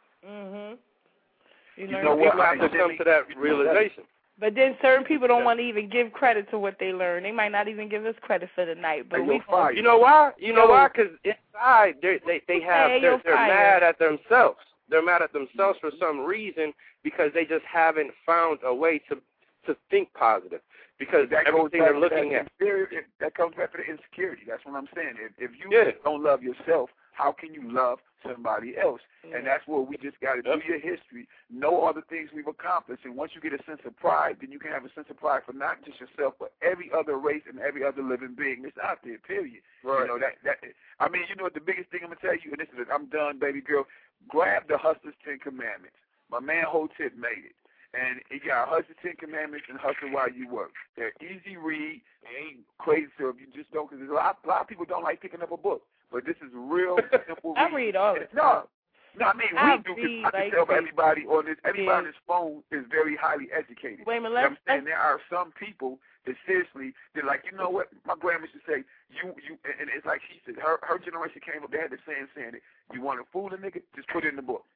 Mhm. You, You learn know what? people Have to come to that realization. But then certain people don't want to even give credit to what they learn. They might not even give us credit for the night. But we, You know why? You know why? Because inside they they they have Hey, they're, yo, they're fire. mad at themselves. They're mad at themselves for some reason because they just haven't found a way to to think positive. Because that goes everything back they're to looking that at. inferior- it- that comes back to the insecurity. That's what I'm saying. If, if you Yeah. don't love yourself, how can you love somebody else? Yeah. And that's where we just got to do your history, know all the things we've accomplished, and once you get a sense of pride, then you can have a sense of pride for not just yourself, but every other race and every other living being that's out there. Period. Right. You know that that. I mean, you know what the biggest thing I'm gonna tell you, and this is I'm done, baby girl. Grab the Hustler's Ten Commandments. My man Hotep made it. And you got Hustle Ten Commandments and Hustle While You Work. They're easy read. They ain't crazy, so if you just don't, because a lot, a lot of people don't like picking up a book. But this is real simple. I read all the No, no, I mean, I we do, read because I like can tell by crazy. everybody on this, everybody Yeah. on this phone is very highly educated. Wait a minute, You know what I'm let's- saying? There are some people that seriously, they're like, you know what? My grandma used to say, you, you, and it's like she said, her, her generation came up, they had the same saying, you want to fool a nigga, just put it in the book.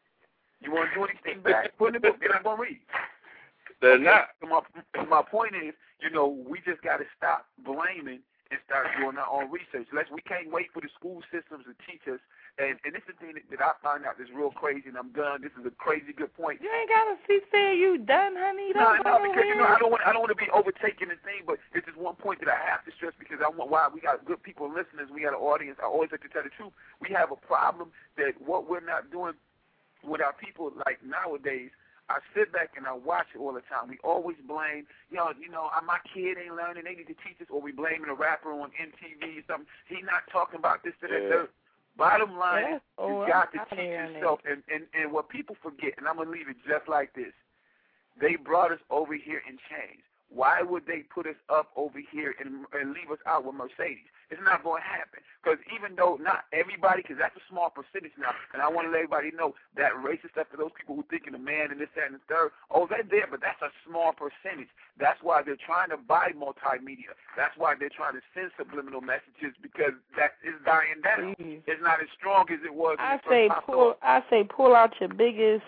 You want to do anything bad, put it in the book, they're not going to read. They're Okay, not. So my, my point is, you know, we just got to stop blaming and start doing our own research. Let's, we can't wait for the school systems to teach us. And, and this is the thing that, that I find out that's real crazy, and I'm done. This is a crazy good point. You ain't gotta see say you done, honey. No, That's no, over because you with. know I don't want I don't want to be overtaking the thing, but this is one point that I have to stress because I want why we got good people and listeners, we got an audience. I always like to tell the truth. We have a problem that what we're not doing with our people like nowadays. I sit back and I watch it all the time. We always blame, you know, you know, my kid ain't learning. They need to teach us, or we blaming a rapper on M T V or something. He not talking about this, that, Yeah. that. Bottom line, Yeah. Oh, you got I'm to outta teach here on yourself. And, and, and what people forget, and I'm going to leave it just like this, they brought us over here in chains. Why would they put us up over here and, and leave us out with Mercedes? It's not going to happen. Because even though not everybody, because that's a small percentage now, and I want to let everybody know that racist stuff for those people who thinking a man and this, that, and the third, oh, they're there, but that's a small percentage. That's why they're trying to buy multimedia. That's why they're trying to send subliminal messages, because that is dying down. Jeez. It's not as strong as it was. I when it say first popped pull. off. I say pull out your biggest.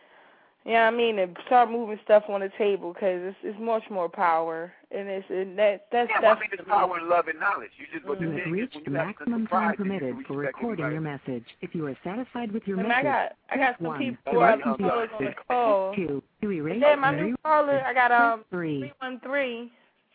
You know what I mean? And start moving stuff on the table because it's, it's much more power, and it's and that that's Yeah, well, I mean, definitely. there's power in love and knowledge. You just, but the You have thing is, reached when you have maximum some pride, time permitted you for respect recording your everybody. message. If you are satisfied with your I mean, I message, got I got some one. people To who have listen to callers on the press call. two. To erase And then my and new re- caller, I got um press three. three one three.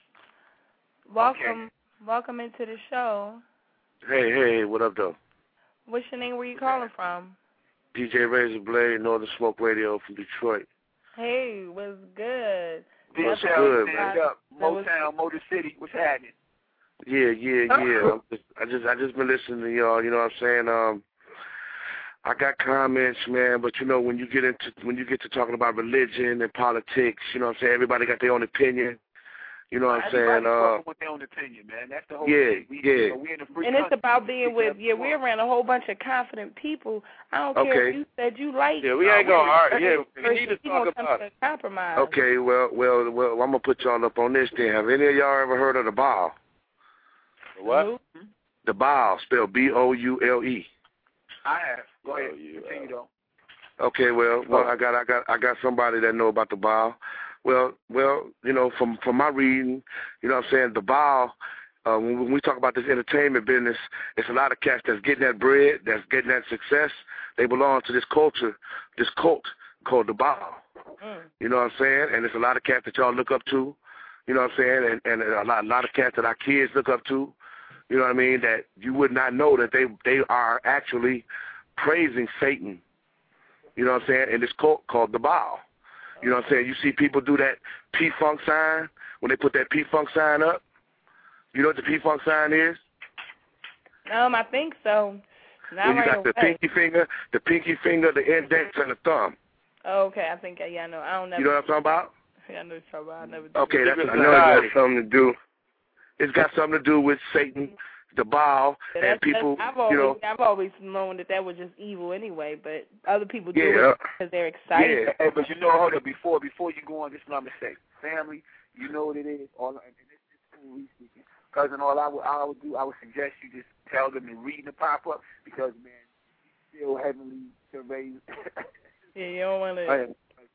Welcome, welcome into the show. Hey, hey, what up, though? What's your name? Where you calling from? D J Razor Blade, Northern Smoke Radio from Detroit. Hey, what's good? What's Motown, good, stand man? up. Motown, Motor City, what's happening? Yeah, yeah, yeah. I'm just, I just, I just been listening to y'all. You know what I'm saying? Um, I got comments, man, but you know when you get into when you get to talking about religion and politics, you know what I'm saying? Everybody got their own opinion. You know what I'm saying? Everybody's Uh, welcome with their own opinion, man. That's the whole yeah, thing. We, yeah. You know, we in a free And it's country. about being with, yeah, we we're around a whole bunch of confident people. I don't care Okay. if you said you like Yeah, we ain't gonna argue. Yeah, we need to you talk gonna come about to it. a compromise. okay, well, well, well, I'm gonna put y'all up on this. Then, have any of y'all ever heard of the Baal? What? The Baal, spelled B O U L E. I have. Go Oh, ahead. you, Continue, though. Okay, well, well, I got, I got, I got somebody that know about the Baal. Well, well, you know, from from my reading, you know what I'm saying, the Baal, uh, when, when we talk about this entertainment business, it's a lot of cats that's getting that bread, that's getting that success. They belong to this culture, this cult called the Baal. Mm. You know what I'm saying? And it's a lot of cats that y'all look up to. You know what I'm saying? And, and a lot, a lot of cats that our kids look up to. You know what I mean? That you would not know that they they are actually praising Satan. You know what I'm saying? In this cult called the Baal. You know what I'm saying? You see people do that P-Funk sign when they put that P-Funk sign up. You know what the P-Funk sign is? Um, I think so. Not When you right got the away. pinky finger, the pinky finger, the index, and the thumb. Oh, okay, I think yeah, I know. I don't never. You know what I'm talking about? Yeah, I know what you're talking about. I never. did Okay, that. that's I a know it got something to do. It's got something to do with Satan, the Baal, Yeah, and that's, people. that's, I've always, you know, I've always known that that was just evil anyway. But other people do Yeah. it because they're excited. Yeah, hey, but you know, hold up, before before you go on, this is what I'm gonna say. Family, you know what it is. All and this is cool, we speaking. cousin, all I would, I would do, I would suggest you just tell them to read the pop-up because, man, you still heavenly surveys. Yeah, you don't want to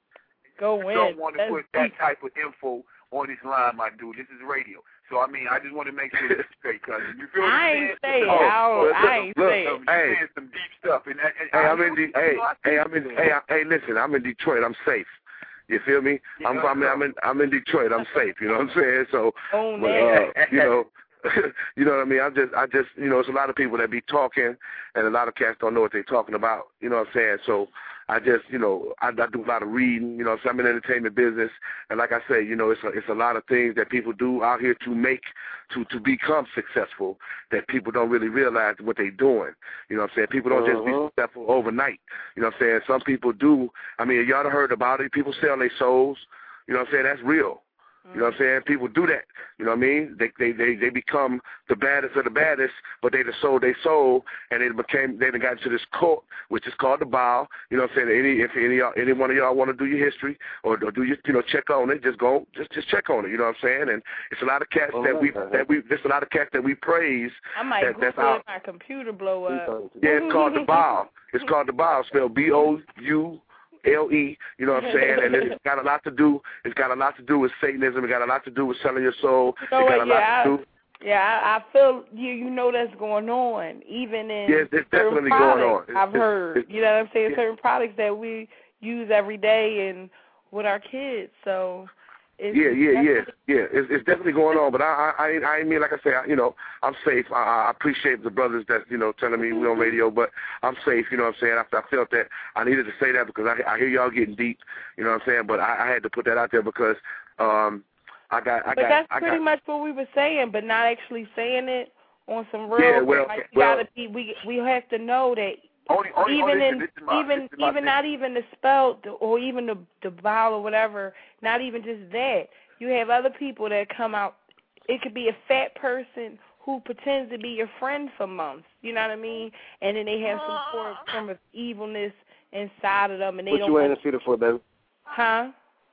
go in. I don't want to That's put that type of info on this line, my dude. This is radio. So, I mean, I just want to make sure it's straight, cousin. You feel what I I'm ain't saying? say oh, I, I ain't look, say look, You hey, saying some deep stuff. And, and, and hey, I I'm in, De- hey, hey, I'm in, hey, I, hey, listen, I'm in Detroit. I'm safe. You feel me? Yeah, I'm, I'm, I'm in, I'm in Detroit. I'm safe. You know what I'm saying? So, oh, but, uh, you know. You know what I mean? I just, I just, you know, it's a lot of people that be talking, and a lot of cats don't know what they're talking about. You know what I'm saying? So I just, you know, I, I do a lot of reading. You know, so I'm in the entertainment business, and like I say, you know, it's a, it's a lot of things that people do out here to make, to to become successful that people don't really realize what they're doing. You know what I'm saying? People don't just be Uh-huh. successful overnight. You know what I'm saying? Some people do. I mean, y'all done heard about it. People sell their souls. You know what I'm saying? That's real. You know what I'm saying? People do that. You know what I mean? They they they, they become the baddest of the baddest, but they just sold their soul, and they became they done got into this cult, which is called the Baal. You know what I'm saying? Any if any y'all, any one of y'all want to do your history or, or do your you know check on it, just go just just check on it. You know what I'm saying? And it's a lot of cats Oh, that we okay. that we there's a lot of cats that we praise. I might that, that's Google out. if my computer blow up. Yeah, it's called the Baal. It's called the Baal, spelled B O U L E, you know what I'm saying? And it's got a lot to do, it's got a lot to do with Satanism, it got a lot to do with selling your soul, You know it got what, a lot yeah, to I, do. yeah, I, I feel you. You know that's going on, even in Yes, it's certain definitely going products on. I've It's- heard. it's- you know what I'm saying? yeah. Certain products that we use every day and with our kids. So it's Yeah, yeah, yeah, definitely- yeah. It's, it's definitely going on, but I, I, I, ain't- I ain't mean like I say, I, you know, I'm safe. I, I appreciate the brothers that you know telling me we on radio, but I'm safe. You know what I'm saying? After I felt that, I needed to say that because I, I hear y'all getting deep. You know what I'm saying? But I, I had to put that out there because um, I got, I But got, that's I pretty got. much what we were saying, but not actually saying it on some real. Yeah, well, like we well- gotta be. We we have to know that. Only, only, even only, in this is my, even this is my even thing. not even the spell or even the the vowel or whatever, not even just that. You have other people that come out. It could be a fat person who pretends to be your friend for months. You know what I mean? And then they have some sort of form of evilness inside of them, and they What don't. you waiting to see the for, baby? Huh?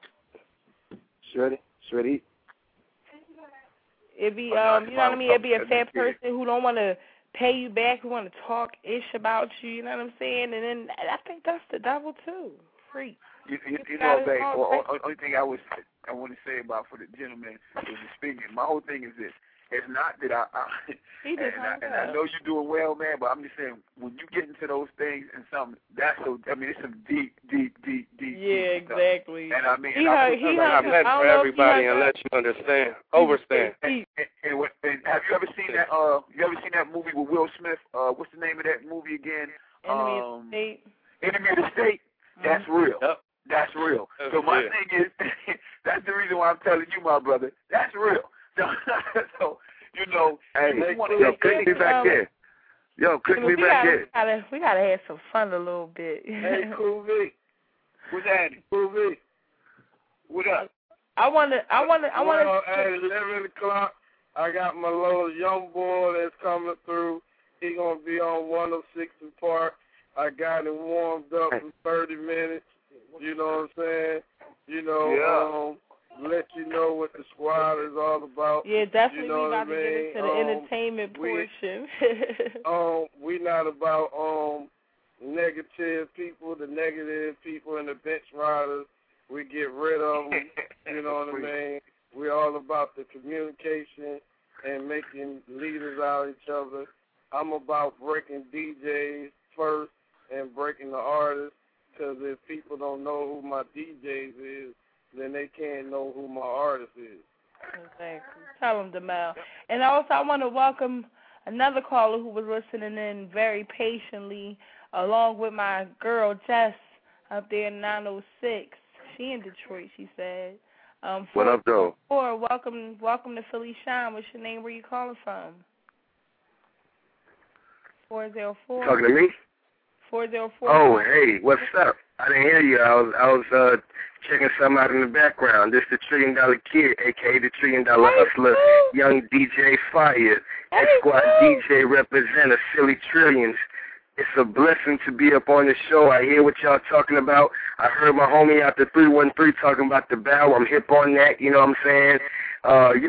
You ready? You ready to eat? It'd be Oh, no, um, it's you know what I mean? It'd be a about- fat person who don't want to pay you back, who want to talk ish about you. You know what I'm saying? And then I think that's the devil too. Freak. You, you, you got know, it babe, all or, right. or, only thing I was I want to say about for the gentleman who's speaking, my whole thing is this. It's not that I, I He just and, I, hung and I up. know you're doing well, man, but I'm just saying when you get into those things and something, that's so, I mean, it's some deep, deep, deep, deep, Yeah, deep stuff. exactly. And I mean, He and I hung- put- he I'm hung- not meant I don't for know if he everybody hung and up. let you understand, overstand. And, and, and, what- and have you ever seen that? Uh, you ever seen that movie with Will Smith? Uh, what's the name of that movie again? Enemy um, of the State. Enemy of the State. That's real. Yep. That's real. That's so my real. thing is, that's the reason why I'm telling you, my brother. That's real. So, so you know, Hey, you wanna yo, make click me back in. Yo, click me we back gotta, in. we gotta, we gotta have some fun a little bit. Hey, Cool V. What's happening? Cool V. What up? I wanna, I wanna, I wanna. Well, at eleven o'clock, I got my little young boy that's coming through. He gonna be on one oh six and Park. I got him warmed up in thirty minutes. You know what I'm saying? You know, um, let you know what the squad is all about. Yeah, definitely. You know we what I about to get mean? into the Um, entertainment we- portion. um, we not about um negative people, the negative people and the bench riders. We get rid of them. You know what I mean? We're all about the communication and making leaders out of each other. I'm about breaking D Js first and breaking the artists, because if people don't know who my D Js is, then they can't know who my artist is. Exactly. Tell them, Demel. And also, I want to welcome another caller who was listening in very patiently, along with my girl Jess up there in nine oh six. She in Detroit, she said. Um, What up, though? Four, welcome, welcome to Philly Shine. What's your name? Where you calling from? Four zero four. Talking to me? Four zero four. Oh, hey, what's up? I didn't hear you. I was I was uh checking something out in the background. This is the Trillion Dollar Kid, aka the Trillion Dollar Hey, Hustler, cool. Young D J Fire, Hey, X Squad cool. D J representative, Silly Trillions. It's a blessing to be up on the show. I hear what y'all talking about. I heard my homie out the three one three talking about the bow. I'm hip on that, you know what I'm saying? Uh, you know,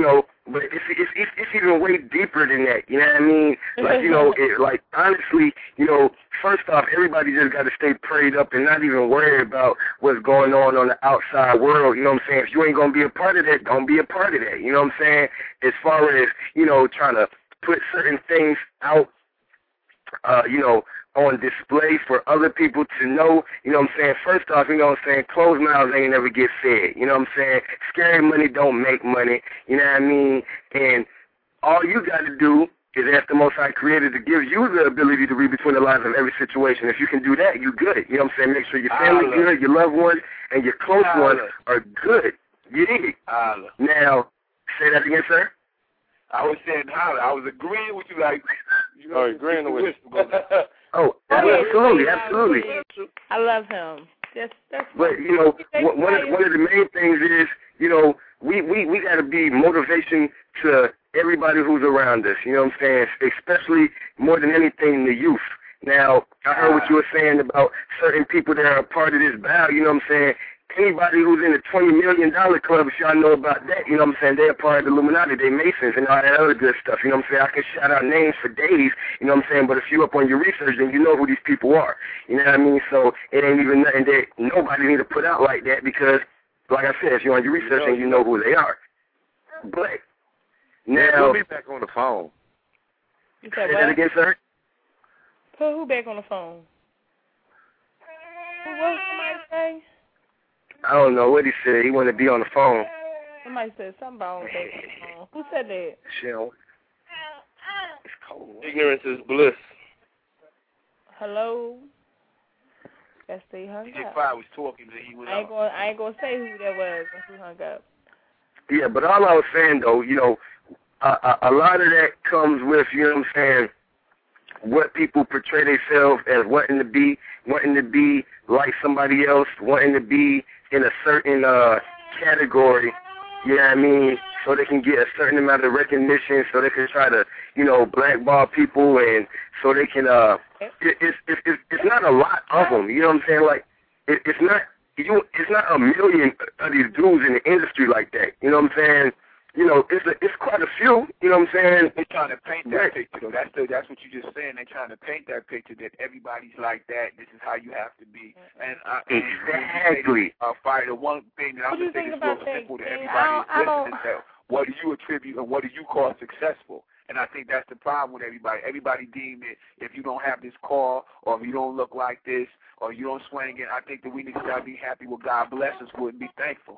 But it's, it's it's it's even way deeper than that. You know what I mean? Like, you know, it, like honestly, you know, first off, everybody just got to stay prayed up and not even worry about what's going on on the outside world. You know what I'm saying? If you ain't gonna be a part of that, don't be a part of that. You know what I'm saying? As far as, you know, trying to put certain things out, uh, you know, on display for other people to know, you know what I'm saying? First off, you know what I'm saying, closed mouths ain't never get fed, you know what I'm saying? Scary money don't make money, you know what I mean? And all you got to do is ask the Most High Creator to give you the ability to read between the lines of every situation. If you can do that, you good, you know what I'm saying? Make sure your family good, your loved ones, and your close ones are good. You dig? Now, say that again, sir? I was saying holla. I was agreeing with you, like, you know, oh, agreeing with you. Oh, absolutely, absolutely. I love him. That's that's. But you know, one of one of the main things is, you know, we we we got to be motivation to everybody who's around us. You know what I'm saying? Especially more than anything, the youth. Now, I heard what you were saying about certain people that are a part of this bow. You know what I'm saying? Anybody who's in the twenty million dollars club, if y'all know about that, you know what I'm saying, they're part of the Illuminati, they Masons and all that other good stuff, you know what I'm saying? I can shout out names for days, you know what I'm saying, but if you up on your research, then you know who these people are, you know what I mean? So it ain't even nothing that nobody need to put out like that because, like I said, if you're on your research, then you know who they are. But now... Put me back on the phone. You said say what? that again, sir? Put who back on the phone? Who was somebody say? I don't know what he said. He wanted to be on the phone. Somebody said something about back on the phone. Who said that? Chill. It's cold. Ignorance is bliss. Hello? Guess they hung D J up. Five was talking, and he went I ain't out. gonna I ain't gonna say who that was once he hung up. Yeah, but all I was saying, though, you know, a, a, a lot of that comes with, you know what I'm saying, what people portray themselves as wanting to be, wanting to be like somebody else, wanting to be in a certain uh, category, you know what I mean, so they can get a certain amount of recognition, so they can try to, you know, blackball people, and so they can, uh, it, it's, it, it, it's not a lot of them, you know what I'm saying, like, it, it's not, you, it's not a million of these dudes in the industry like that, you know what I'm saying. You know, it's a, it's quite a few. You know what I'm saying? They're trying to paint that picture, though. That's the, that's what you're just saying. They're trying to paint that picture that everybody's like that. This is how you have to be. And I, exactly. Uh, fire. The one thing that I'm going to say is real simple to everybody I is listening to. What do you attribute and what do you call successful? And I think that's the problem with everybody. Everybody deem it if you don't have this car or if you don't look like this or you don't swing it. I think that we need to start being happy with God bless us with and be thankful.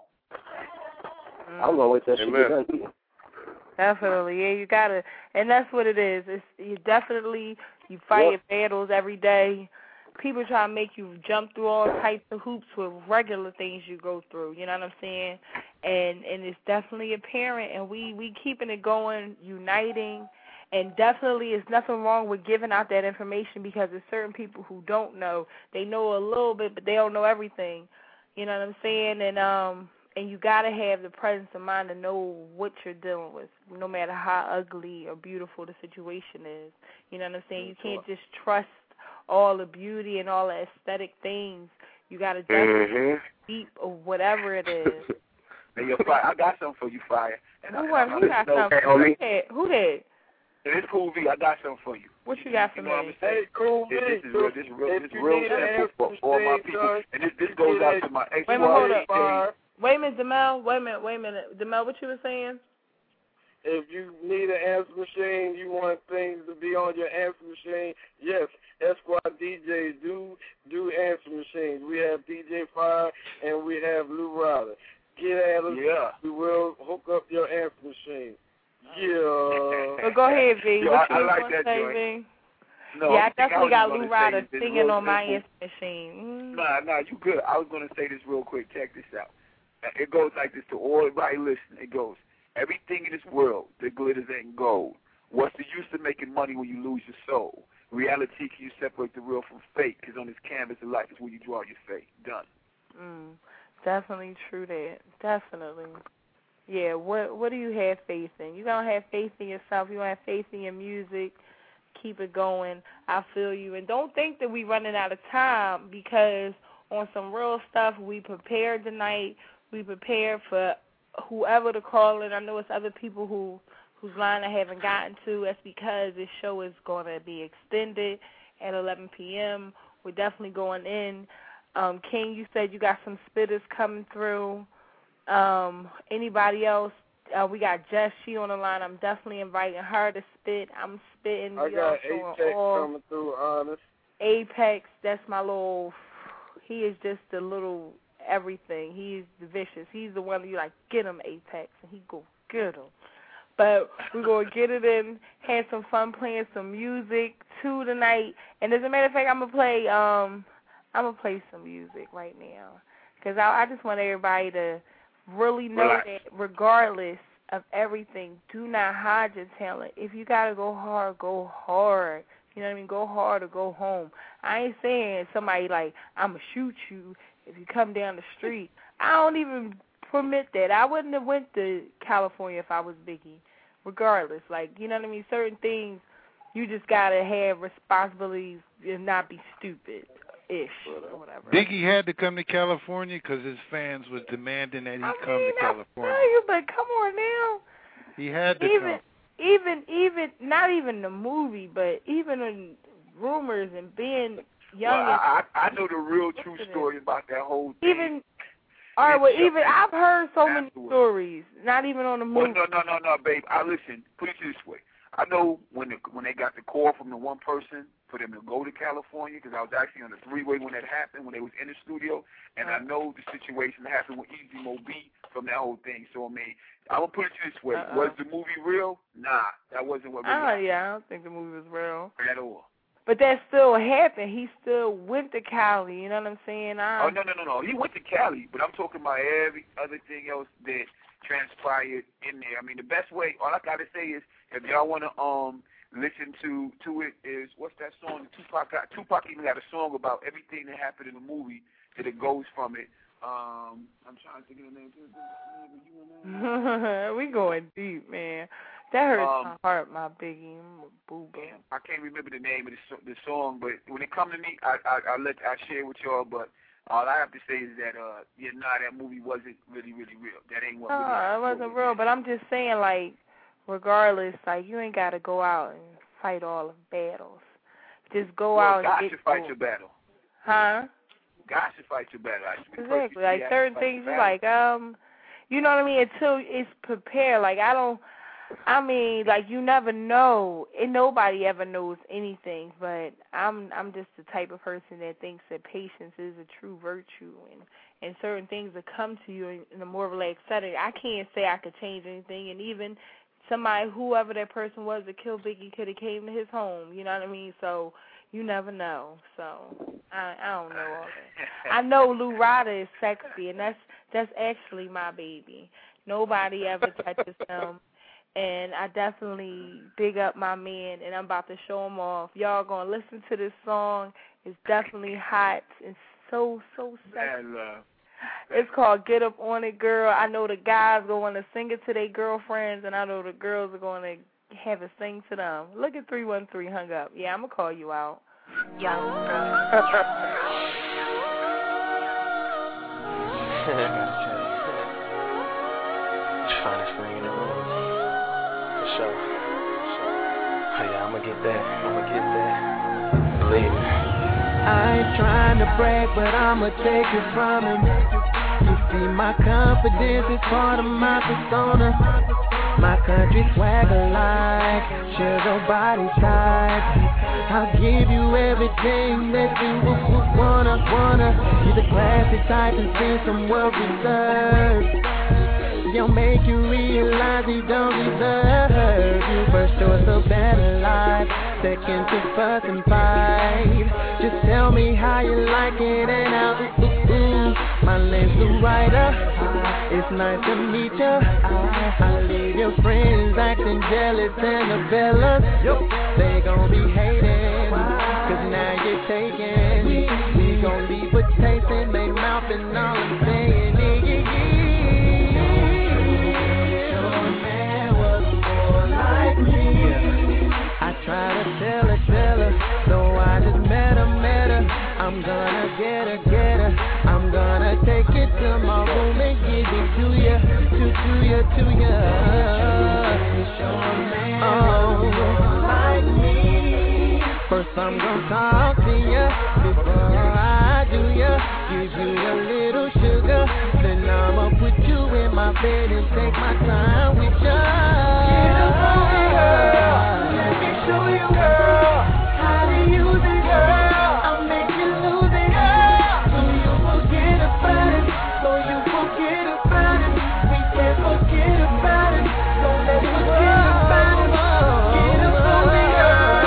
I'm gonna wait till that shit get done. Definitely, yeah, you gotta, and that's what it is. It's you definitely you fight Yep. your battles every day. People try to make you jump through all types of hoops with regular things you go through. You know what I'm saying? And and it's definitely apparent, and we we keeping it going, uniting, and definitely it's nothing wrong with giving out that information because there's certain people who don't know. They know a little bit, but they don't know everything. You know what I'm saying? And um. And you got to have the presence of mind to know what you're dealing with, no matter how ugly or beautiful the situation is. You know what I'm saying? You can't just trust all the beauty and all the aesthetic things. You got to definitely mm-hmm. deep or whatever it is. Hey, yo, Fire, I got something for you, Fire. And who I, who, who got something? Hey, homie. Who did? Who did? And it's Cool V. I got something for you. What you got for you know me? What I'm saying? Hey, Cool this, V. this is real. This is real. If This is you real need an simple for all my answer, people. son, And this this goes out to my ex Wait a minute, hold wife. up. Wait a minute, Demel. Wait a minute, wait a minute. Demel, what you were saying? If you need an answer machine, you want things to be on your answer machine, yes, Esquire D Js do do answer machines. We have D J Fire and we have Lou Ryder. Get at us. Yeah. We will hook up your answer machine. Yeah. Well, go ahead, V. Yo, what I, you I like want to that say, joint. V? No, yeah, I I definitely I got was Lou gonna Ryder say this singing real on my simple. answer machine. Mm. Nah, nah, you good. I was going to say this real quick. Check this out. It goes like this to all everybody listening. It goes, everything in this world that glitters ain't gold. What's the use of making money when you lose your soul? Reality, can you separate the real from fake? Because on this canvas of life is where you draw your fate. Done. Mm. Definitely true that. Definitely. Yeah, what what do you have faith in? You're going to have faith in yourself. You're going to have faith in your music. Keep it going. I feel you. And don't think that we running out of time because on some real stuff, we prepared tonight. We prepared for whoever to call in. I know it's other people who whose line I haven't gotten to. That's because this show is going to be extended at eleven p.m. We're definitely going in. Um, King, you said you got some spitters coming through. Um, anybody else? Uh, we got Jess, she on the line. I'm definitely inviting her to spit. I'm spitting. I got Apex coming through, honest. Apex, that's my little, he is just a little everything. He's the vicious. He's the one you like, get him, Apex, and he go get him. But we're going to get it in, have some fun playing some music, too, tonight. And as a matter of fact, I'm going to play, um, I'm going to play some music right now. Because I, I just want everybody to really know Relax. that regardless of everything, do not hide your talent. If you got to go hard, go hard. You know what I mean? Go hard or go home. I ain't saying somebody like, I'm going to shoot you if you come down the street. I don't even permit that. I wouldn't have went to California if I was Biggie, regardless. Like, you know what I mean? Certain things, you just got to have responsibilities and not be stupid. Ish or whatever. Biggie had to come to California because his fans was demanding that he I come mean, to California. I you, but come on now. He had to even, come. Even, even, not even the movie, but even in rumors and being young. Well, I, and, I know the real true story about that whole thing. Even, all right, well, even I've heard so many stories. Not even on the movie. Well, no, no, no, no, babe. I listen. Put it this way. I know when the, when they got the call from the one person for them to go to California, because I was actually on the three-way when that happened, when they was in the studio, and I know the situation that happened with Easy Mo B from that whole thing. So, I mean, I'm going to put it this way. Uh-uh. Was the movie real? Nah, that wasn't what really Oh, happened. yeah, I don't think the movie was real. At all. But that still happened. He still went to Cali, you know what I'm saying? I, Oh, no, no, no, no. He went to Cali, but I'm talking about every other thing else that transpired in there. I mean, the best way, all I got to say is, if y'all want to um listen to to it, is, what's that song? Tupac got, Tupac even got a song about everything that happened in the movie that it goes from it. Um, I'm trying to think of the name. we going deep, man. That hurts Um, my heart, my Biggie. Boo boo. I can't remember the name of the, so- the song, but when it comes to me, I I I let I share with y'all. But all I have to say is that uh yeah, nah, that movie wasn't really really real. That ain't what. No, really it happened. wasn't real. But I'm just saying, like, regardless, like, you ain't got to go out and fight all the battles. Just go Well, out God and should get fight going. your battle. Huh? God should fight your battle. I should be Exactly. perfect. Like, Yeah, certain fight things, your you like, um, you know what I mean? Until it's prepared. Like, I don't, I mean, like, you never know. And nobody ever knows anything. But I'm I'm just the type of person that thinks that patience is a true virtue. And, and certain things that come to you in, in a more relaxed setting. I can't say I could change anything. And even somebody, whoever that person was that killed Biggie, could have came to his home. You know what I mean? So you never know. So I I don't know all that. I know Lou Rada is sexy, and that's that's actually my baby. Nobody ever touches him, and I definitely big up my man, and I'm about to show him off. Y'all gonna listen to this song. It's definitely hot. It's so so sexy. Man, uh, It's called Get Up On It, Girl. I know the guys are going to sing it to their girlfriends, and I know the girls are going to have it sing to them. Look at three one three hung up. Yeah, I'm going to call you out. Young Finest thing in the room. For sure. Oh yeah, I'ma get that. I'ma get that. Believe me. I ain't trying to brag, but I'ma take it from him. You see, my confidence is part of my persona. My country swagger like sugar body type. I'll give you everything that you would wanna, wanna. You're the classy type and see some well reserved. You'll make you realize he don't deserve you. First choice of better life, second to fuss and fight. Just tell me how you like it and I'll ooh, ooh, ooh. My name's Lou Ryder, it's nice to meet ya. I leave your friends acting jealous and the fellas, they gon' be hating, cause now you're taking. We gon' leave with tasting, they mouth and all I'm saying, yeah, yeah, yeah. Try to tell her, tell her, so I just met her, met her. I'm gonna get her, get her. I'm gonna take it to my room and give it to you, to, to you, to you. Oh, like me. First I'm gonna talk to you before I do you. Give you a little sugar, then I'ma put you in my bed and take my time with you. Beautiful girl, let me show you, girl, how to use it, girl. I'll make you lose it, girl, so you forget about it, so you forget about it. We can't forget about it, don't let us forget about it. Beautiful girl.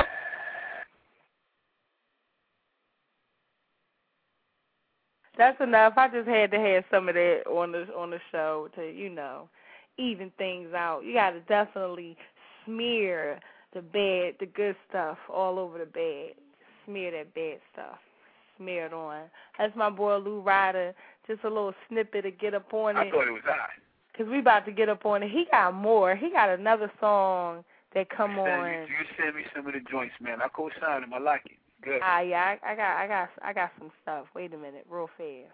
That's enough. I just had to have some of that on the on the show to, you know, even things out. You got to definitely smear the bad, the good stuff all over the bed. Smear that bad stuff. Smear it on. That's my boy Lou Ryder. Just a little snippet to get up on it. I thought it was I. Because we about to get up on it. He got more. He got another song that come you on. You, you send me some of the joints, man. I co-sign them. I like it. Good. Ah, yeah, I, I got, I got, I got some stuff. Wait a minute, real fast.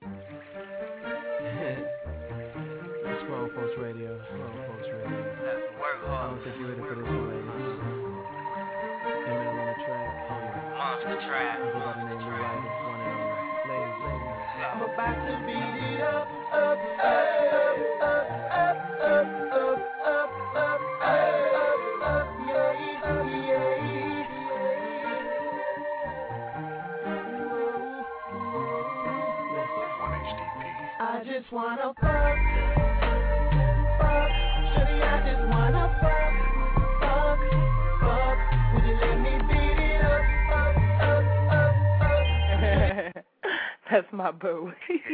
It's Grown Folks Radio. Grown Folks Radio. Work hard. I don't think you're ready for this one, ladies. Email on the track. Monster track. I go by the name of Ryder, one and only. Ladies, ladies. I'm about to beat it up, up, up, up, up, up, up, up, up, up, up, up, yeah, yeah. I just wanna fuck, fuck, shawty, I just wanna fuck, fuck, fuck, would you let me beat it up, up, up, up, up? That's my boo.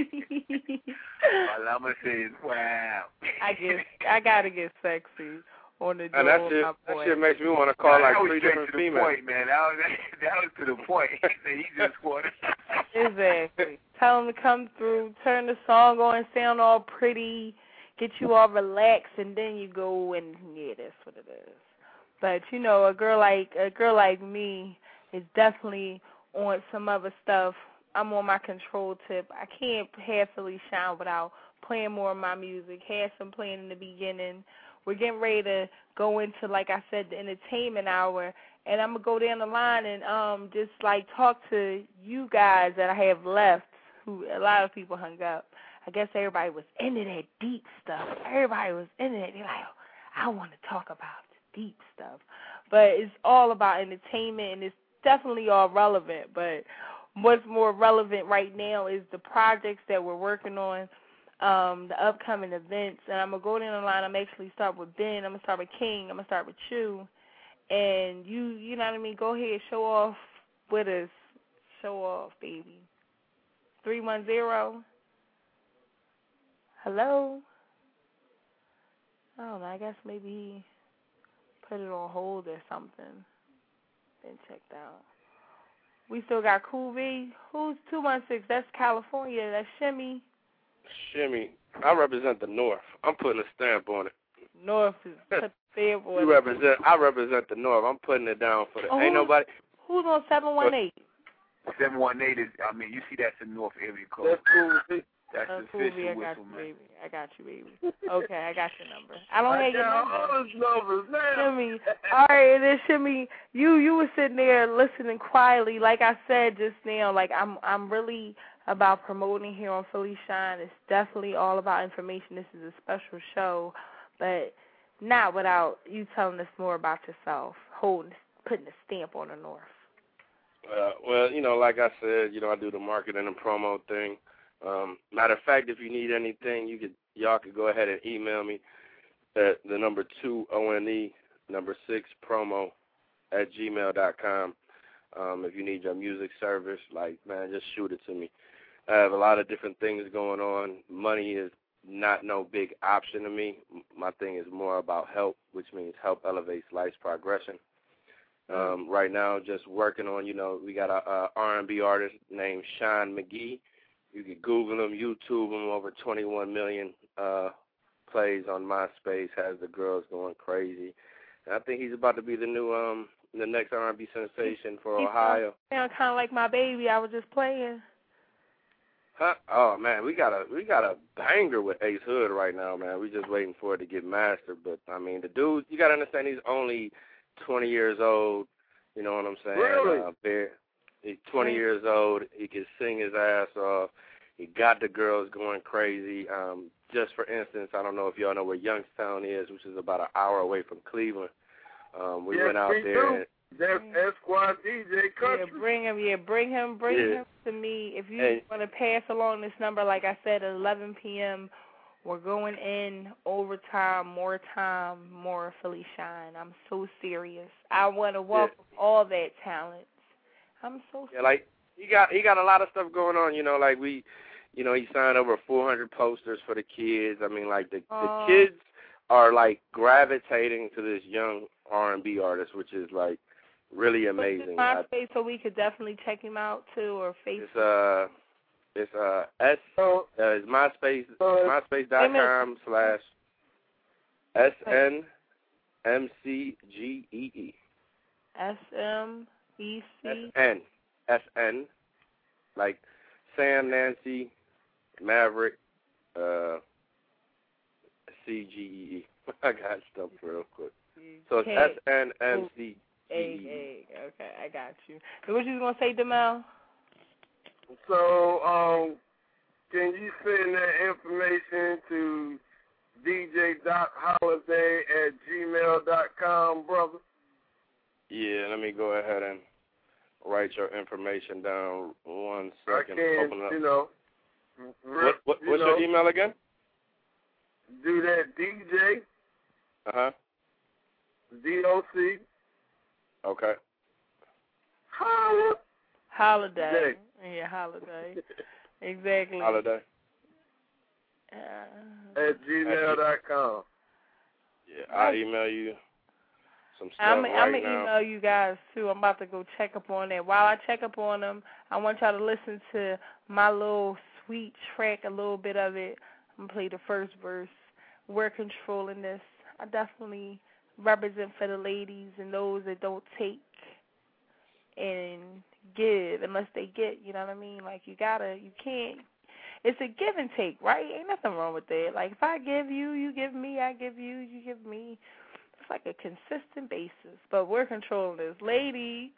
All I'm gonna say is, wow. I get, I gotta get sexy on the door and that with shit, my that boy. shit makes me want to call nah, like that was three straight different to the females. point, man. That was that was to the point. He just wanted. Exactly. Tell them to come through, turn the song on, sound all pretty, get you all relaxed, and then you go and yeah, that's what it is. But you know, a girl like a girl like me is definitely on some other stuff. I'm on my control tip. I can't have Philly Shine without playing more of my music. Had some playing in the beginning. We're getting ready to go into, like I said, the entertainment hour, and I'm gonna go down the line and um just like talk to you guys that I have left. Who a lot of people hung up. I guess everybody was into that deep stuff. Everybody was into it. They're like, oh, I want to talk about the deep stuff, but it's all about entertainment, and it's definitely all relevant. But what's more relevant right now is the projects that we're working on. Um, the upcoming events, and I'm going to go down the line. I'm actually start with Ben. I'm going to start with King. I'm going to start with you. And you, you know what I mean, go ahead, show off with us. Show off, baby. three one zero. Hello? I don't know. I guess maybe he put it on hold or something. Been checked out. We still got Cool V. Who's two one six? That's California. That's Shimmy. Shimmy, I represent the North. I'm putting a stamp on it. North is put the stamp on You it. represent. I represent the North. I'm putting it down for the. Oh, ain't who's, nobody. Who's on seven one eight? seven one eight is. I mean, you see that's the North area code. That's cool. That's uh, the cool, official V, I got whistle, you, man. baby. I got you, baby. Okay, I got your number. I don't have your number. all those numbers now. Shimmy. All right, and then Shimmy, you you were sitting there listening quietly. Like I said just now, like I'm I'm really about promoting here on Philly Shine. It's definitely all about information. This is a special show, but not without you telling us more about yourself, holding, putting a stamp on the North. Uh, well, you know, like I said, you know, I do the marketing and promo thing. Um, matter of fact, if you need anything, you could y'all could go ahead and email me at the number two O N E number six promo at gmail dot com. Um, if you need your music service, like man, just shoot it to me. I have a lot of different things going on. Money is not no big option to me. My thing is more about help, which means help elevates life's progression. Um, right now, just working on, you know, we got a, a R and B artist named Sean McGee. You can Google him, YouTube him, over twenty-one million uh, plays on MySpace, has the girls going crazy. And I think he's about to be the new, um, the next R and B sensation for He Ohio. sound kind of like my baby I was just playing. Huh? Oh man, we got a we got a banger with Ace Hood right now, man. We just waiting for it to get mastered. But I mean, the dude, you gotta understand, he's only twenty years old. You know what I'm saying? Really? Uh, bare, he's twenty years old. He can sing his ass off. He got the girls going crazy. Um, just for instance, I don't know if y'all know where Youngstown is, which is about an hour away from Cleveland. Um, we yes, went out we there. Do. And, That's Esquire D J Country. Yeah, bring him. Yeah, bring him. Bring Yeah. him to me. If you Hey. want to pass along this number, like I said, at eleven p.m., we're going in overtime, more time, more Philly Shine. I'm so serious. I want to welcome yeah. all that talent. I'm so yeah, like he got he got a lot of stuff going on. You know, like we, you know, he signed over four hundred posters for the kids. I mean, like the uh, the kids are like gravitating to this young R and B artist, which is like really amazing. MySpace, so we could definitely check him out too, or Facebook. It's uh, it's uh, S uh, it's MySpace MySpace dot com slash S N M C G E E. S M E C S N S N like Sam, Nancy, Maverick, uh, C G E E. I got stumped real quick. So it's S N M C G E E. Okay, I got you. So what you was going to say, Demel? So, um, can you send that information to D J dot holiday at gmail dot com, brother? Yeah, let me go ahead and write your information down one second. I can, Open up. you know. What, what, you what's know, your email again? Do that, D J. Uh-huh. D O C. Okay. Holla. Holiday. Yeah, holiday. Exactly. Holiday. Uh, At gmail dot com. Yeah, I'll email you some stuff I'm, right I'm going to now. email you guys, too. I'm about to go check up on that. While I check up on them, I want y'all to listen to my little sweet track, a little bit of it. I'm going to play the first verse. We're controlling this. I definitely represent for the ladies and those that don't take and give unless they get, you know what I mean? Like, you gotta, you can't, it's a give and take, right? Ain't nothing wrong with that. Like, if I give you, you give me, I give you, you give me. It's like a consistent basis. But we're controlling this. Ladies.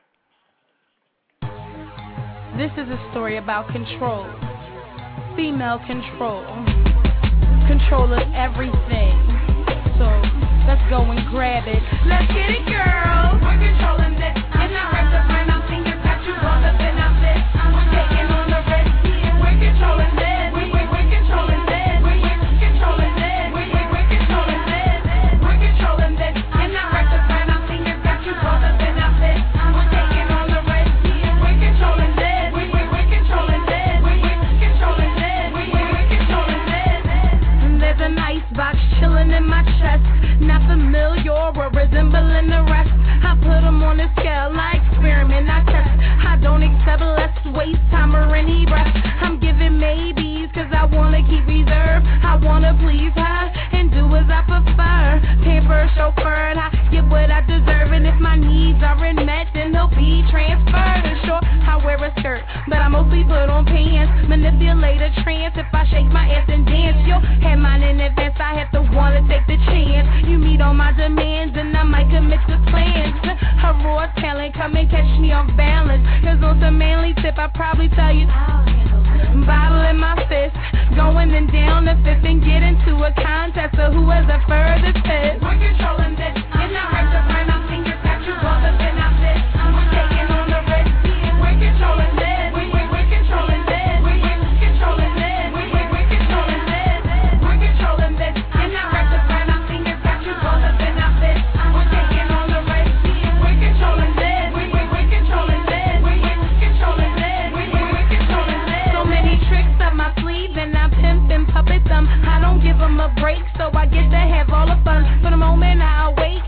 This is a story about control. Female control. Control of everything. So let's go and grab it. Let's get it, girl. We're controlling this. And I rap the friend I'm singing, got you all up in our this. We're taking on the rest. We're controlling this. We, we, we're controlling this. We, we're controlling this. We, we, we're controlling this. We're controlling this. And I rap the friend I'm singing, got you all up in our this. We're taking on the rest. We're controlling this. We, we, we're controlling this. We, we're controlling this. We, we, we're controlling this. There's an icebox chilling in my chest. Not familiar or resembling the rest. I put them on a scale, I experiment, I test. I don't accept less waste time or any rest. I'm giving maybes cause I wanna keep reserve. I wanna please her and do as I prefer. Pamper, chauffeured, I get what I deserve. And if my needs aren't met, then they'll be transferred. And sure, I wear a skirt, but I mostly put on pants. Manipulate a trance if I shake my ass and dance. You'll have mine in advance, I have to wanna take the chance. You meet all my demands and I might commit to plans. A raw talent, come and catch me off balance. Cause on some manly tip, I probably tell you bottle in my fist, going and down the fifth and get into a contest of who has the furthest fit. We're controlling this, and I rap the friend I'm singing, got you all up in our this. We're taking on the risk, we're controlling this. We, we, we're controlling this. We, we're controlling this. We, we, we're controlling this. We're controlling this, and I rap the friend I'm singing, got you all up in our this. We're taking on the risk, we're controlling this. We, we, we're controlling this. We, we're controlling this. We, we, we're controlling this. So many tricks up my sleeve and I pimp and puppet them. I don't give them a break, so I get to have all the fun. For the moment I'll wait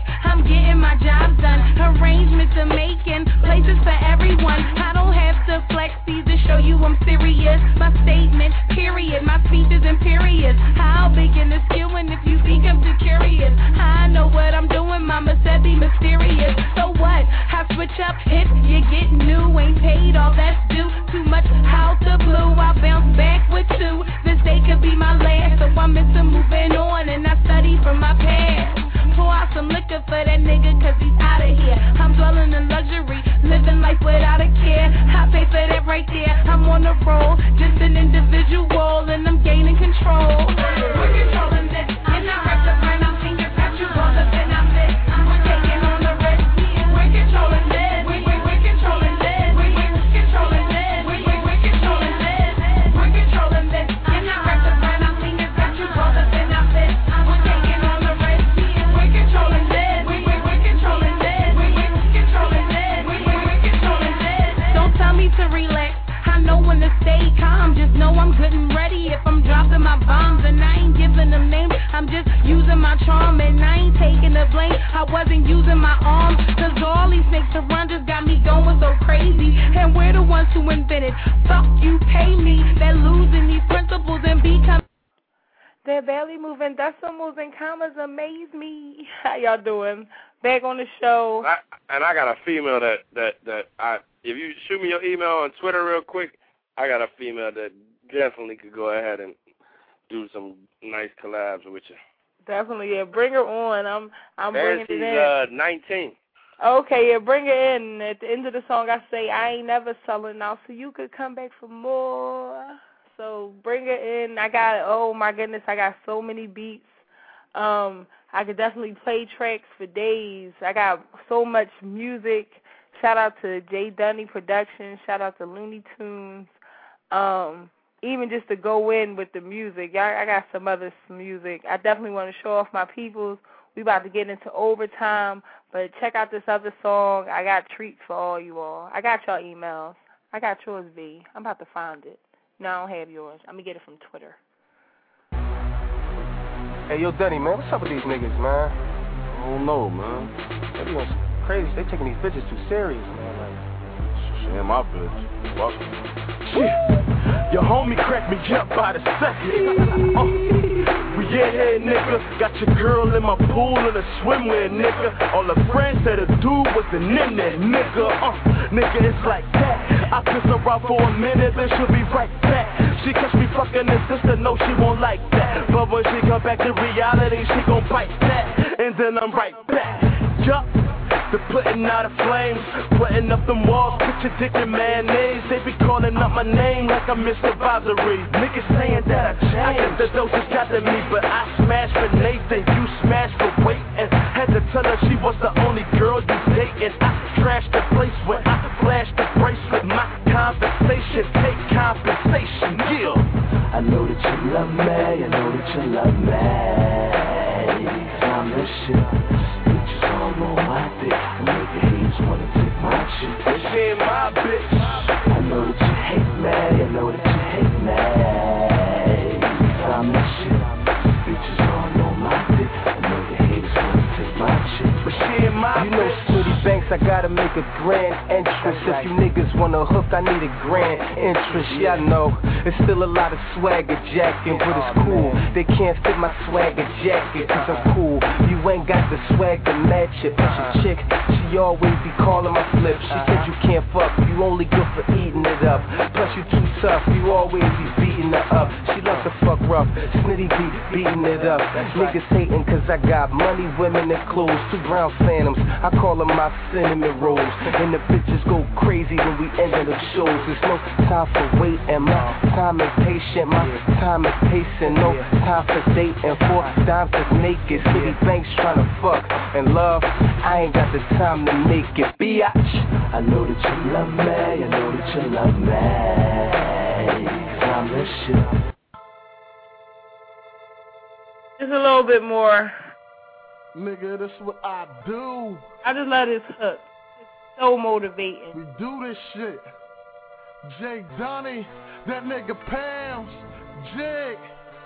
I'm just using my charm and I ain't taking the blame. I wasn't using my arm, cause all these snakes to run just got me going so crazy. And we're the ones who invented, fuck you, pay me. They're losing these principles and become. They're barely moving decimals and commas amaze me. How y'all doing? Back on the show. I, and I got a female that, that, that I, if you shoot me your email on Twitter real quick, I got a female that definitely could go ahead and do some nice collabs with you. Definitely, yeah. Bring her on. I'm I'm bringing she's, it in. uh, nineteen. Okay, yeah, bring her in. At the end of the song, I say, I ain't never selling out, so you could come back for more. So bring her in. I got, oh my goodness, I got so many beats. Um, I could definitely play tracks for days. I got so much music. Shout out to Jay Dunny Productions. Shout out to Looney Tunes. Um, even just to go in with the music. I, I got some other music. I definitely want to show off my peoples. We about to get into overtime, but check out this other song. I got treats for all you all. I got y'all emails. I got yours, V. I'm about to find it. No, I don't have yours. I'm going to get it from Twitter. Hey, yo, Dunny, man, what's up with these niggas, man? I don't know, man. They be on crazy. They taking these bitches too serious, man. Like, shit, my bitch. Fuck yeah. Your homie cracked me up by the second. uh. Yeah, yeah, nigga, got your girl in my pool in a swimwear, nigga. All the friends said a dude wasn't in there, nigga. Uh, nigga, it's like that. I piss her out for a minute, then she'll be right back. She catch me fucking her sister, no, she won't like that. But when she come back to reality, she gon' bite that. And then I'm right back. Yup. The putting out of flames, putting up them walls, picture dick and mayonnaise. They be calling up my name like I'm Mister Advisory. Niggas saying that I changed. I guess the dose has got to me, but I smashed for Nathan, you smashed for waiting. Had to tell her she was the only girl you dating. I trashed the place when I flashed the bracelet. My conversation, take compensation, yeah. I know that you love me, I know that you love me. I'm the shit. All on my dick, I make the haters wanna take my shit. She ain't my bitch. I know that you hate me, I know that you hate me. I'm the shit. Bitches all on my dick, I know the haters wanna take my shit. But she ain't my you know, Smitty Banks, I gotta make a grand entrance. If you niggas wanna hook, I need a grand interest. Yeah, I know, it's still a lot of swagger jacking, but it's cool. They can't fit my swagger jacket, cause I'm cool. You ain't got the swag to match it. But your chick, she always be calling my flip. She said you can't fuck, you only good for eating it up. Plus you too tough, you always be beating her up. She loves to fuck rough, Smitty be beating it up. Niggas hating cause I got money, women, and clothes. Two brown phantoms, I call them my cinnamon rolls. And the bitches go crazy when we end the shows. There's no time for waiting, my time is patient, my time is pacing. No time for dating, four dimes is naked. City Banks tryna fuck and love, I ain't got the time to make it, biatch. I know that you love me, I know that you love me. Cause I'm the shit. Just a little bit more. Nigga, this is what I do. I just love this hook. It's so motivating. We do this shit. Jay Donnie, that nigga Pam's, Jig.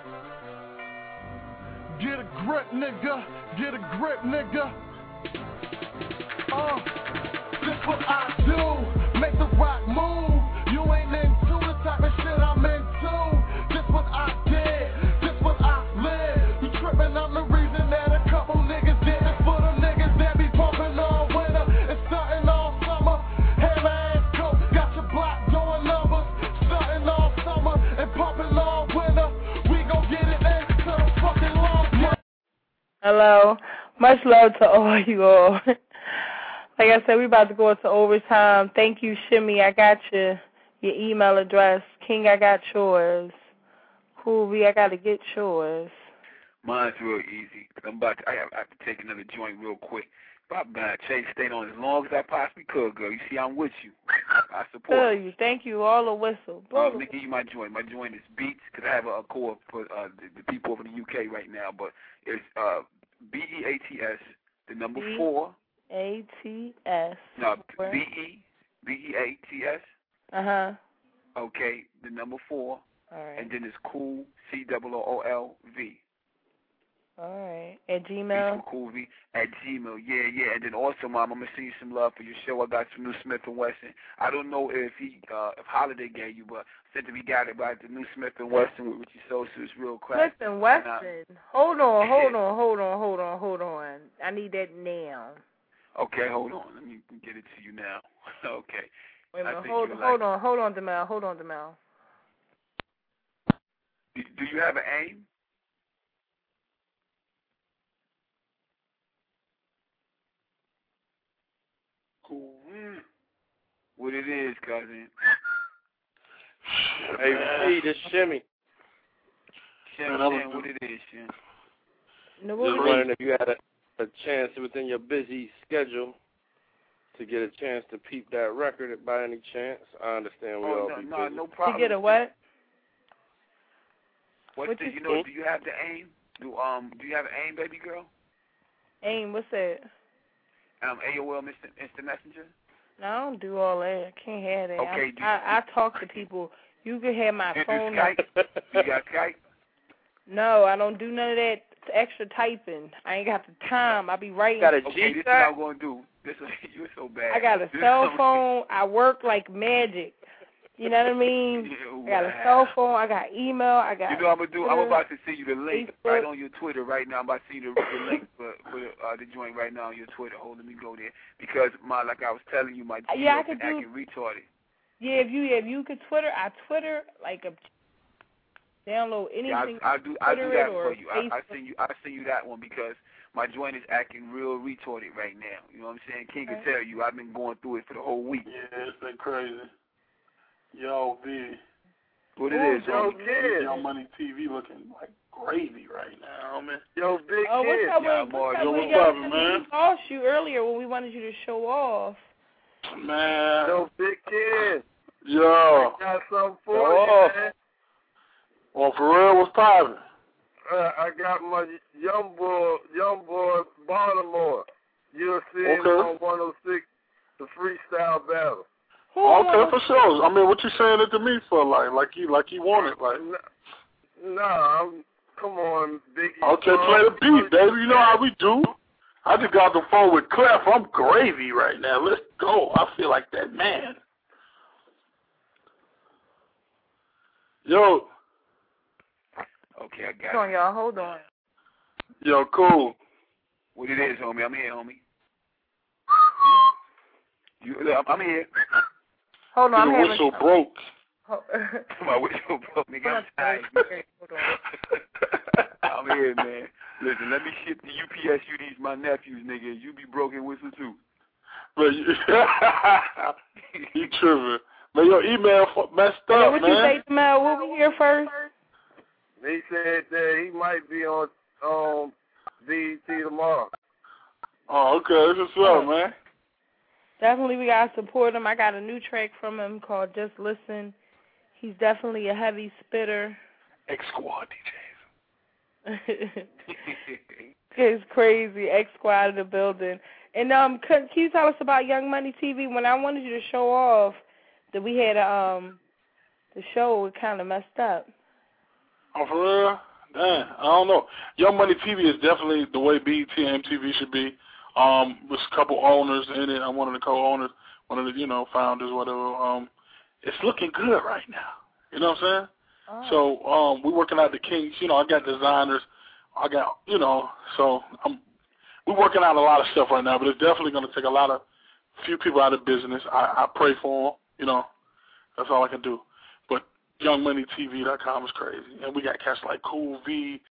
Get a grip, nigga. Get a grip, nigga. Uh, this what I do. Make the rock move. You ain't into the type of shit I'm into. This what I did. This what I live. You tripping, I'm the reason that a couple niggas did it. For the niggas that be pumping all winter and starting all summer. Have ass coat, got your block doing numbers. Starting all summer and pumping all winter. We gon' get it into the fucking long run. Hello. Much love to all you all. Like I said, we about to go into overtime. Thank you, Shimmy. I got your your email address. King, I got yours. Cool V, I got to get yours. Mine's real easy. I'm about to, I have, I have to take another joint real quick. But I'm about to Chase staying on as long as I possibly could, girl. You see, I'm with you. I support Feel you. you. Thank you. All the whistle. Uh, let me give you my joint. My joint is Beats, because I have a, a core for uh, the, the people over in the U K right now. But it's uh, B E A T S, the number B- four. A T S. No, B E B E A T S. Uh-huh. Okay, the number four. All right. And then it's Cool, C O O L V. All right. At Gmail? Cool V at Gmail. Yeah, yeah. And then also, Mom, I'm going to send you some love for your show. I got some new Smith and Wesson. I don't know if he, uh, if Holiday gave you, but said that we got it by the new Smith and Wesson with Richie Sosa. It's real classic. Smith and Wesson. And, uh, hold on, hold on, hold on, hold on, hold on. I need that now. Okay, hold on. Let me get it to you now. Okay. Wait a minute. Hold, hold on, hold on, Demel. Hold on, Demel. Do, do you have an aim? Cool. What it is, cousin? Hey, hey, this Shimmy. Shimmy, Shimmy, what it is, Shimmy? No, Just wondering if you had a, a chance within your busy schedule to get a chance to peep that record by any chance. I understand we oh, all no, be no, busy. no problem. To get a what? What's what the, you, you know, do you have the aim? Do um do you have an aim, baby girl? Aim, what's that? Um, A O L Instant, Instant Messenger? No, I don't do all that. I can't have that. Okay, I, I, I talk to people. You can have my you phone. Do Skype? You got Skype? No, I don't do none of that extra typing. I ain't got the time. I be writing. Got a okay, this is what I'm going to do. This is, you're so bad. I got a cell phone. I work like magic. You know what I mean? Yeah, I got a cell phone. I got email. I got. You know what I'm gonna do? Twitter, I'm about to send you the link Facebook. right on your Twitter right now. I'm about to send you the, the link for, for uh, the joint right now on your Twitter. Hold, let me go there because my like I was telling you, my yeah, I Gmail could do. acting retarded. Yeah, if you if you could Twitter, I Twitter like a download anything. Yeah, I, I do. I do Twitter that or for you. I, I send you. I send you that one because my joint is acting real retarded right now. You know what I'm saying? King okay. can tell you. I've been going through it for the whole week. Yeah, it's been crazy. Yo, B. What it Ooh, is, yo, homie? kid. Yo, Money T V looking like gravy right now, man. Yo, big oh, kid. what's up, yeah, with, boy, what's yo, up what's with up, y'all? man? We lost you earlier when we wanted you to show off. Man. Yo, big kid. Yo. I got something for oh. you, man. Well, for real, what's poppin'? Uh, I got my young boy, young boy, Baltimore. You'll see him okay. on one oh six, the freestyle battle. Okay, for sure. I mean, what you saying it to me for? Like, like you, like you want it, like? Nah, I'm, come on, Biggie. Okay, play the beat, baby. You know how we do. I just got the phone with Clef. I'm gravy right now. Let's go. I feel like that man. Yo. Okay, I got Hold on, y'all. Hold on. Yo, cool. What it is, homie? I'm here, homie. You, I'm here. Hold on, I'm the having. whistle broke. My whistle broke, nigga. I'm tired. Hold on. I'm here, man. Listen, let me ship the U P S you these my nephews, nigga. You be broken whistle too. But you, you tripping. But your email messed up, yeah, what man. What you say, Mel? What we hear first? He said that he might be on um, B E T tomorrow. Oh, okay. That's what's up, man. Definitely, we gotta support him. I got a new track from him called "Just Listen." He's definitely a heavy spitter. X Squad D Js. It's crazy. X Squad in the building. And um, can, can you tell us about Young Money T V? When I wanted you to show off that we had um the show, it kind of messed up. Oh, for real? Damn, I don't know. Young Money T V is definitely the way B E T and M T V should be. Um, with a couple owners in it. I'm one of the co-owners, one of the, you know, founders, whatever. Um, it's looking good right now. You know what I'm saying? Oh. So um, we're working out the kinks. You know, I got designers. I got, you know, so I'm, we're working out a lot of stuff right now, but it's definitely going to take a lot of, few people out of business. I, I pray for them. You know, that's all I can do. But young money T V dot com is crazy. And we got cats like Cool V,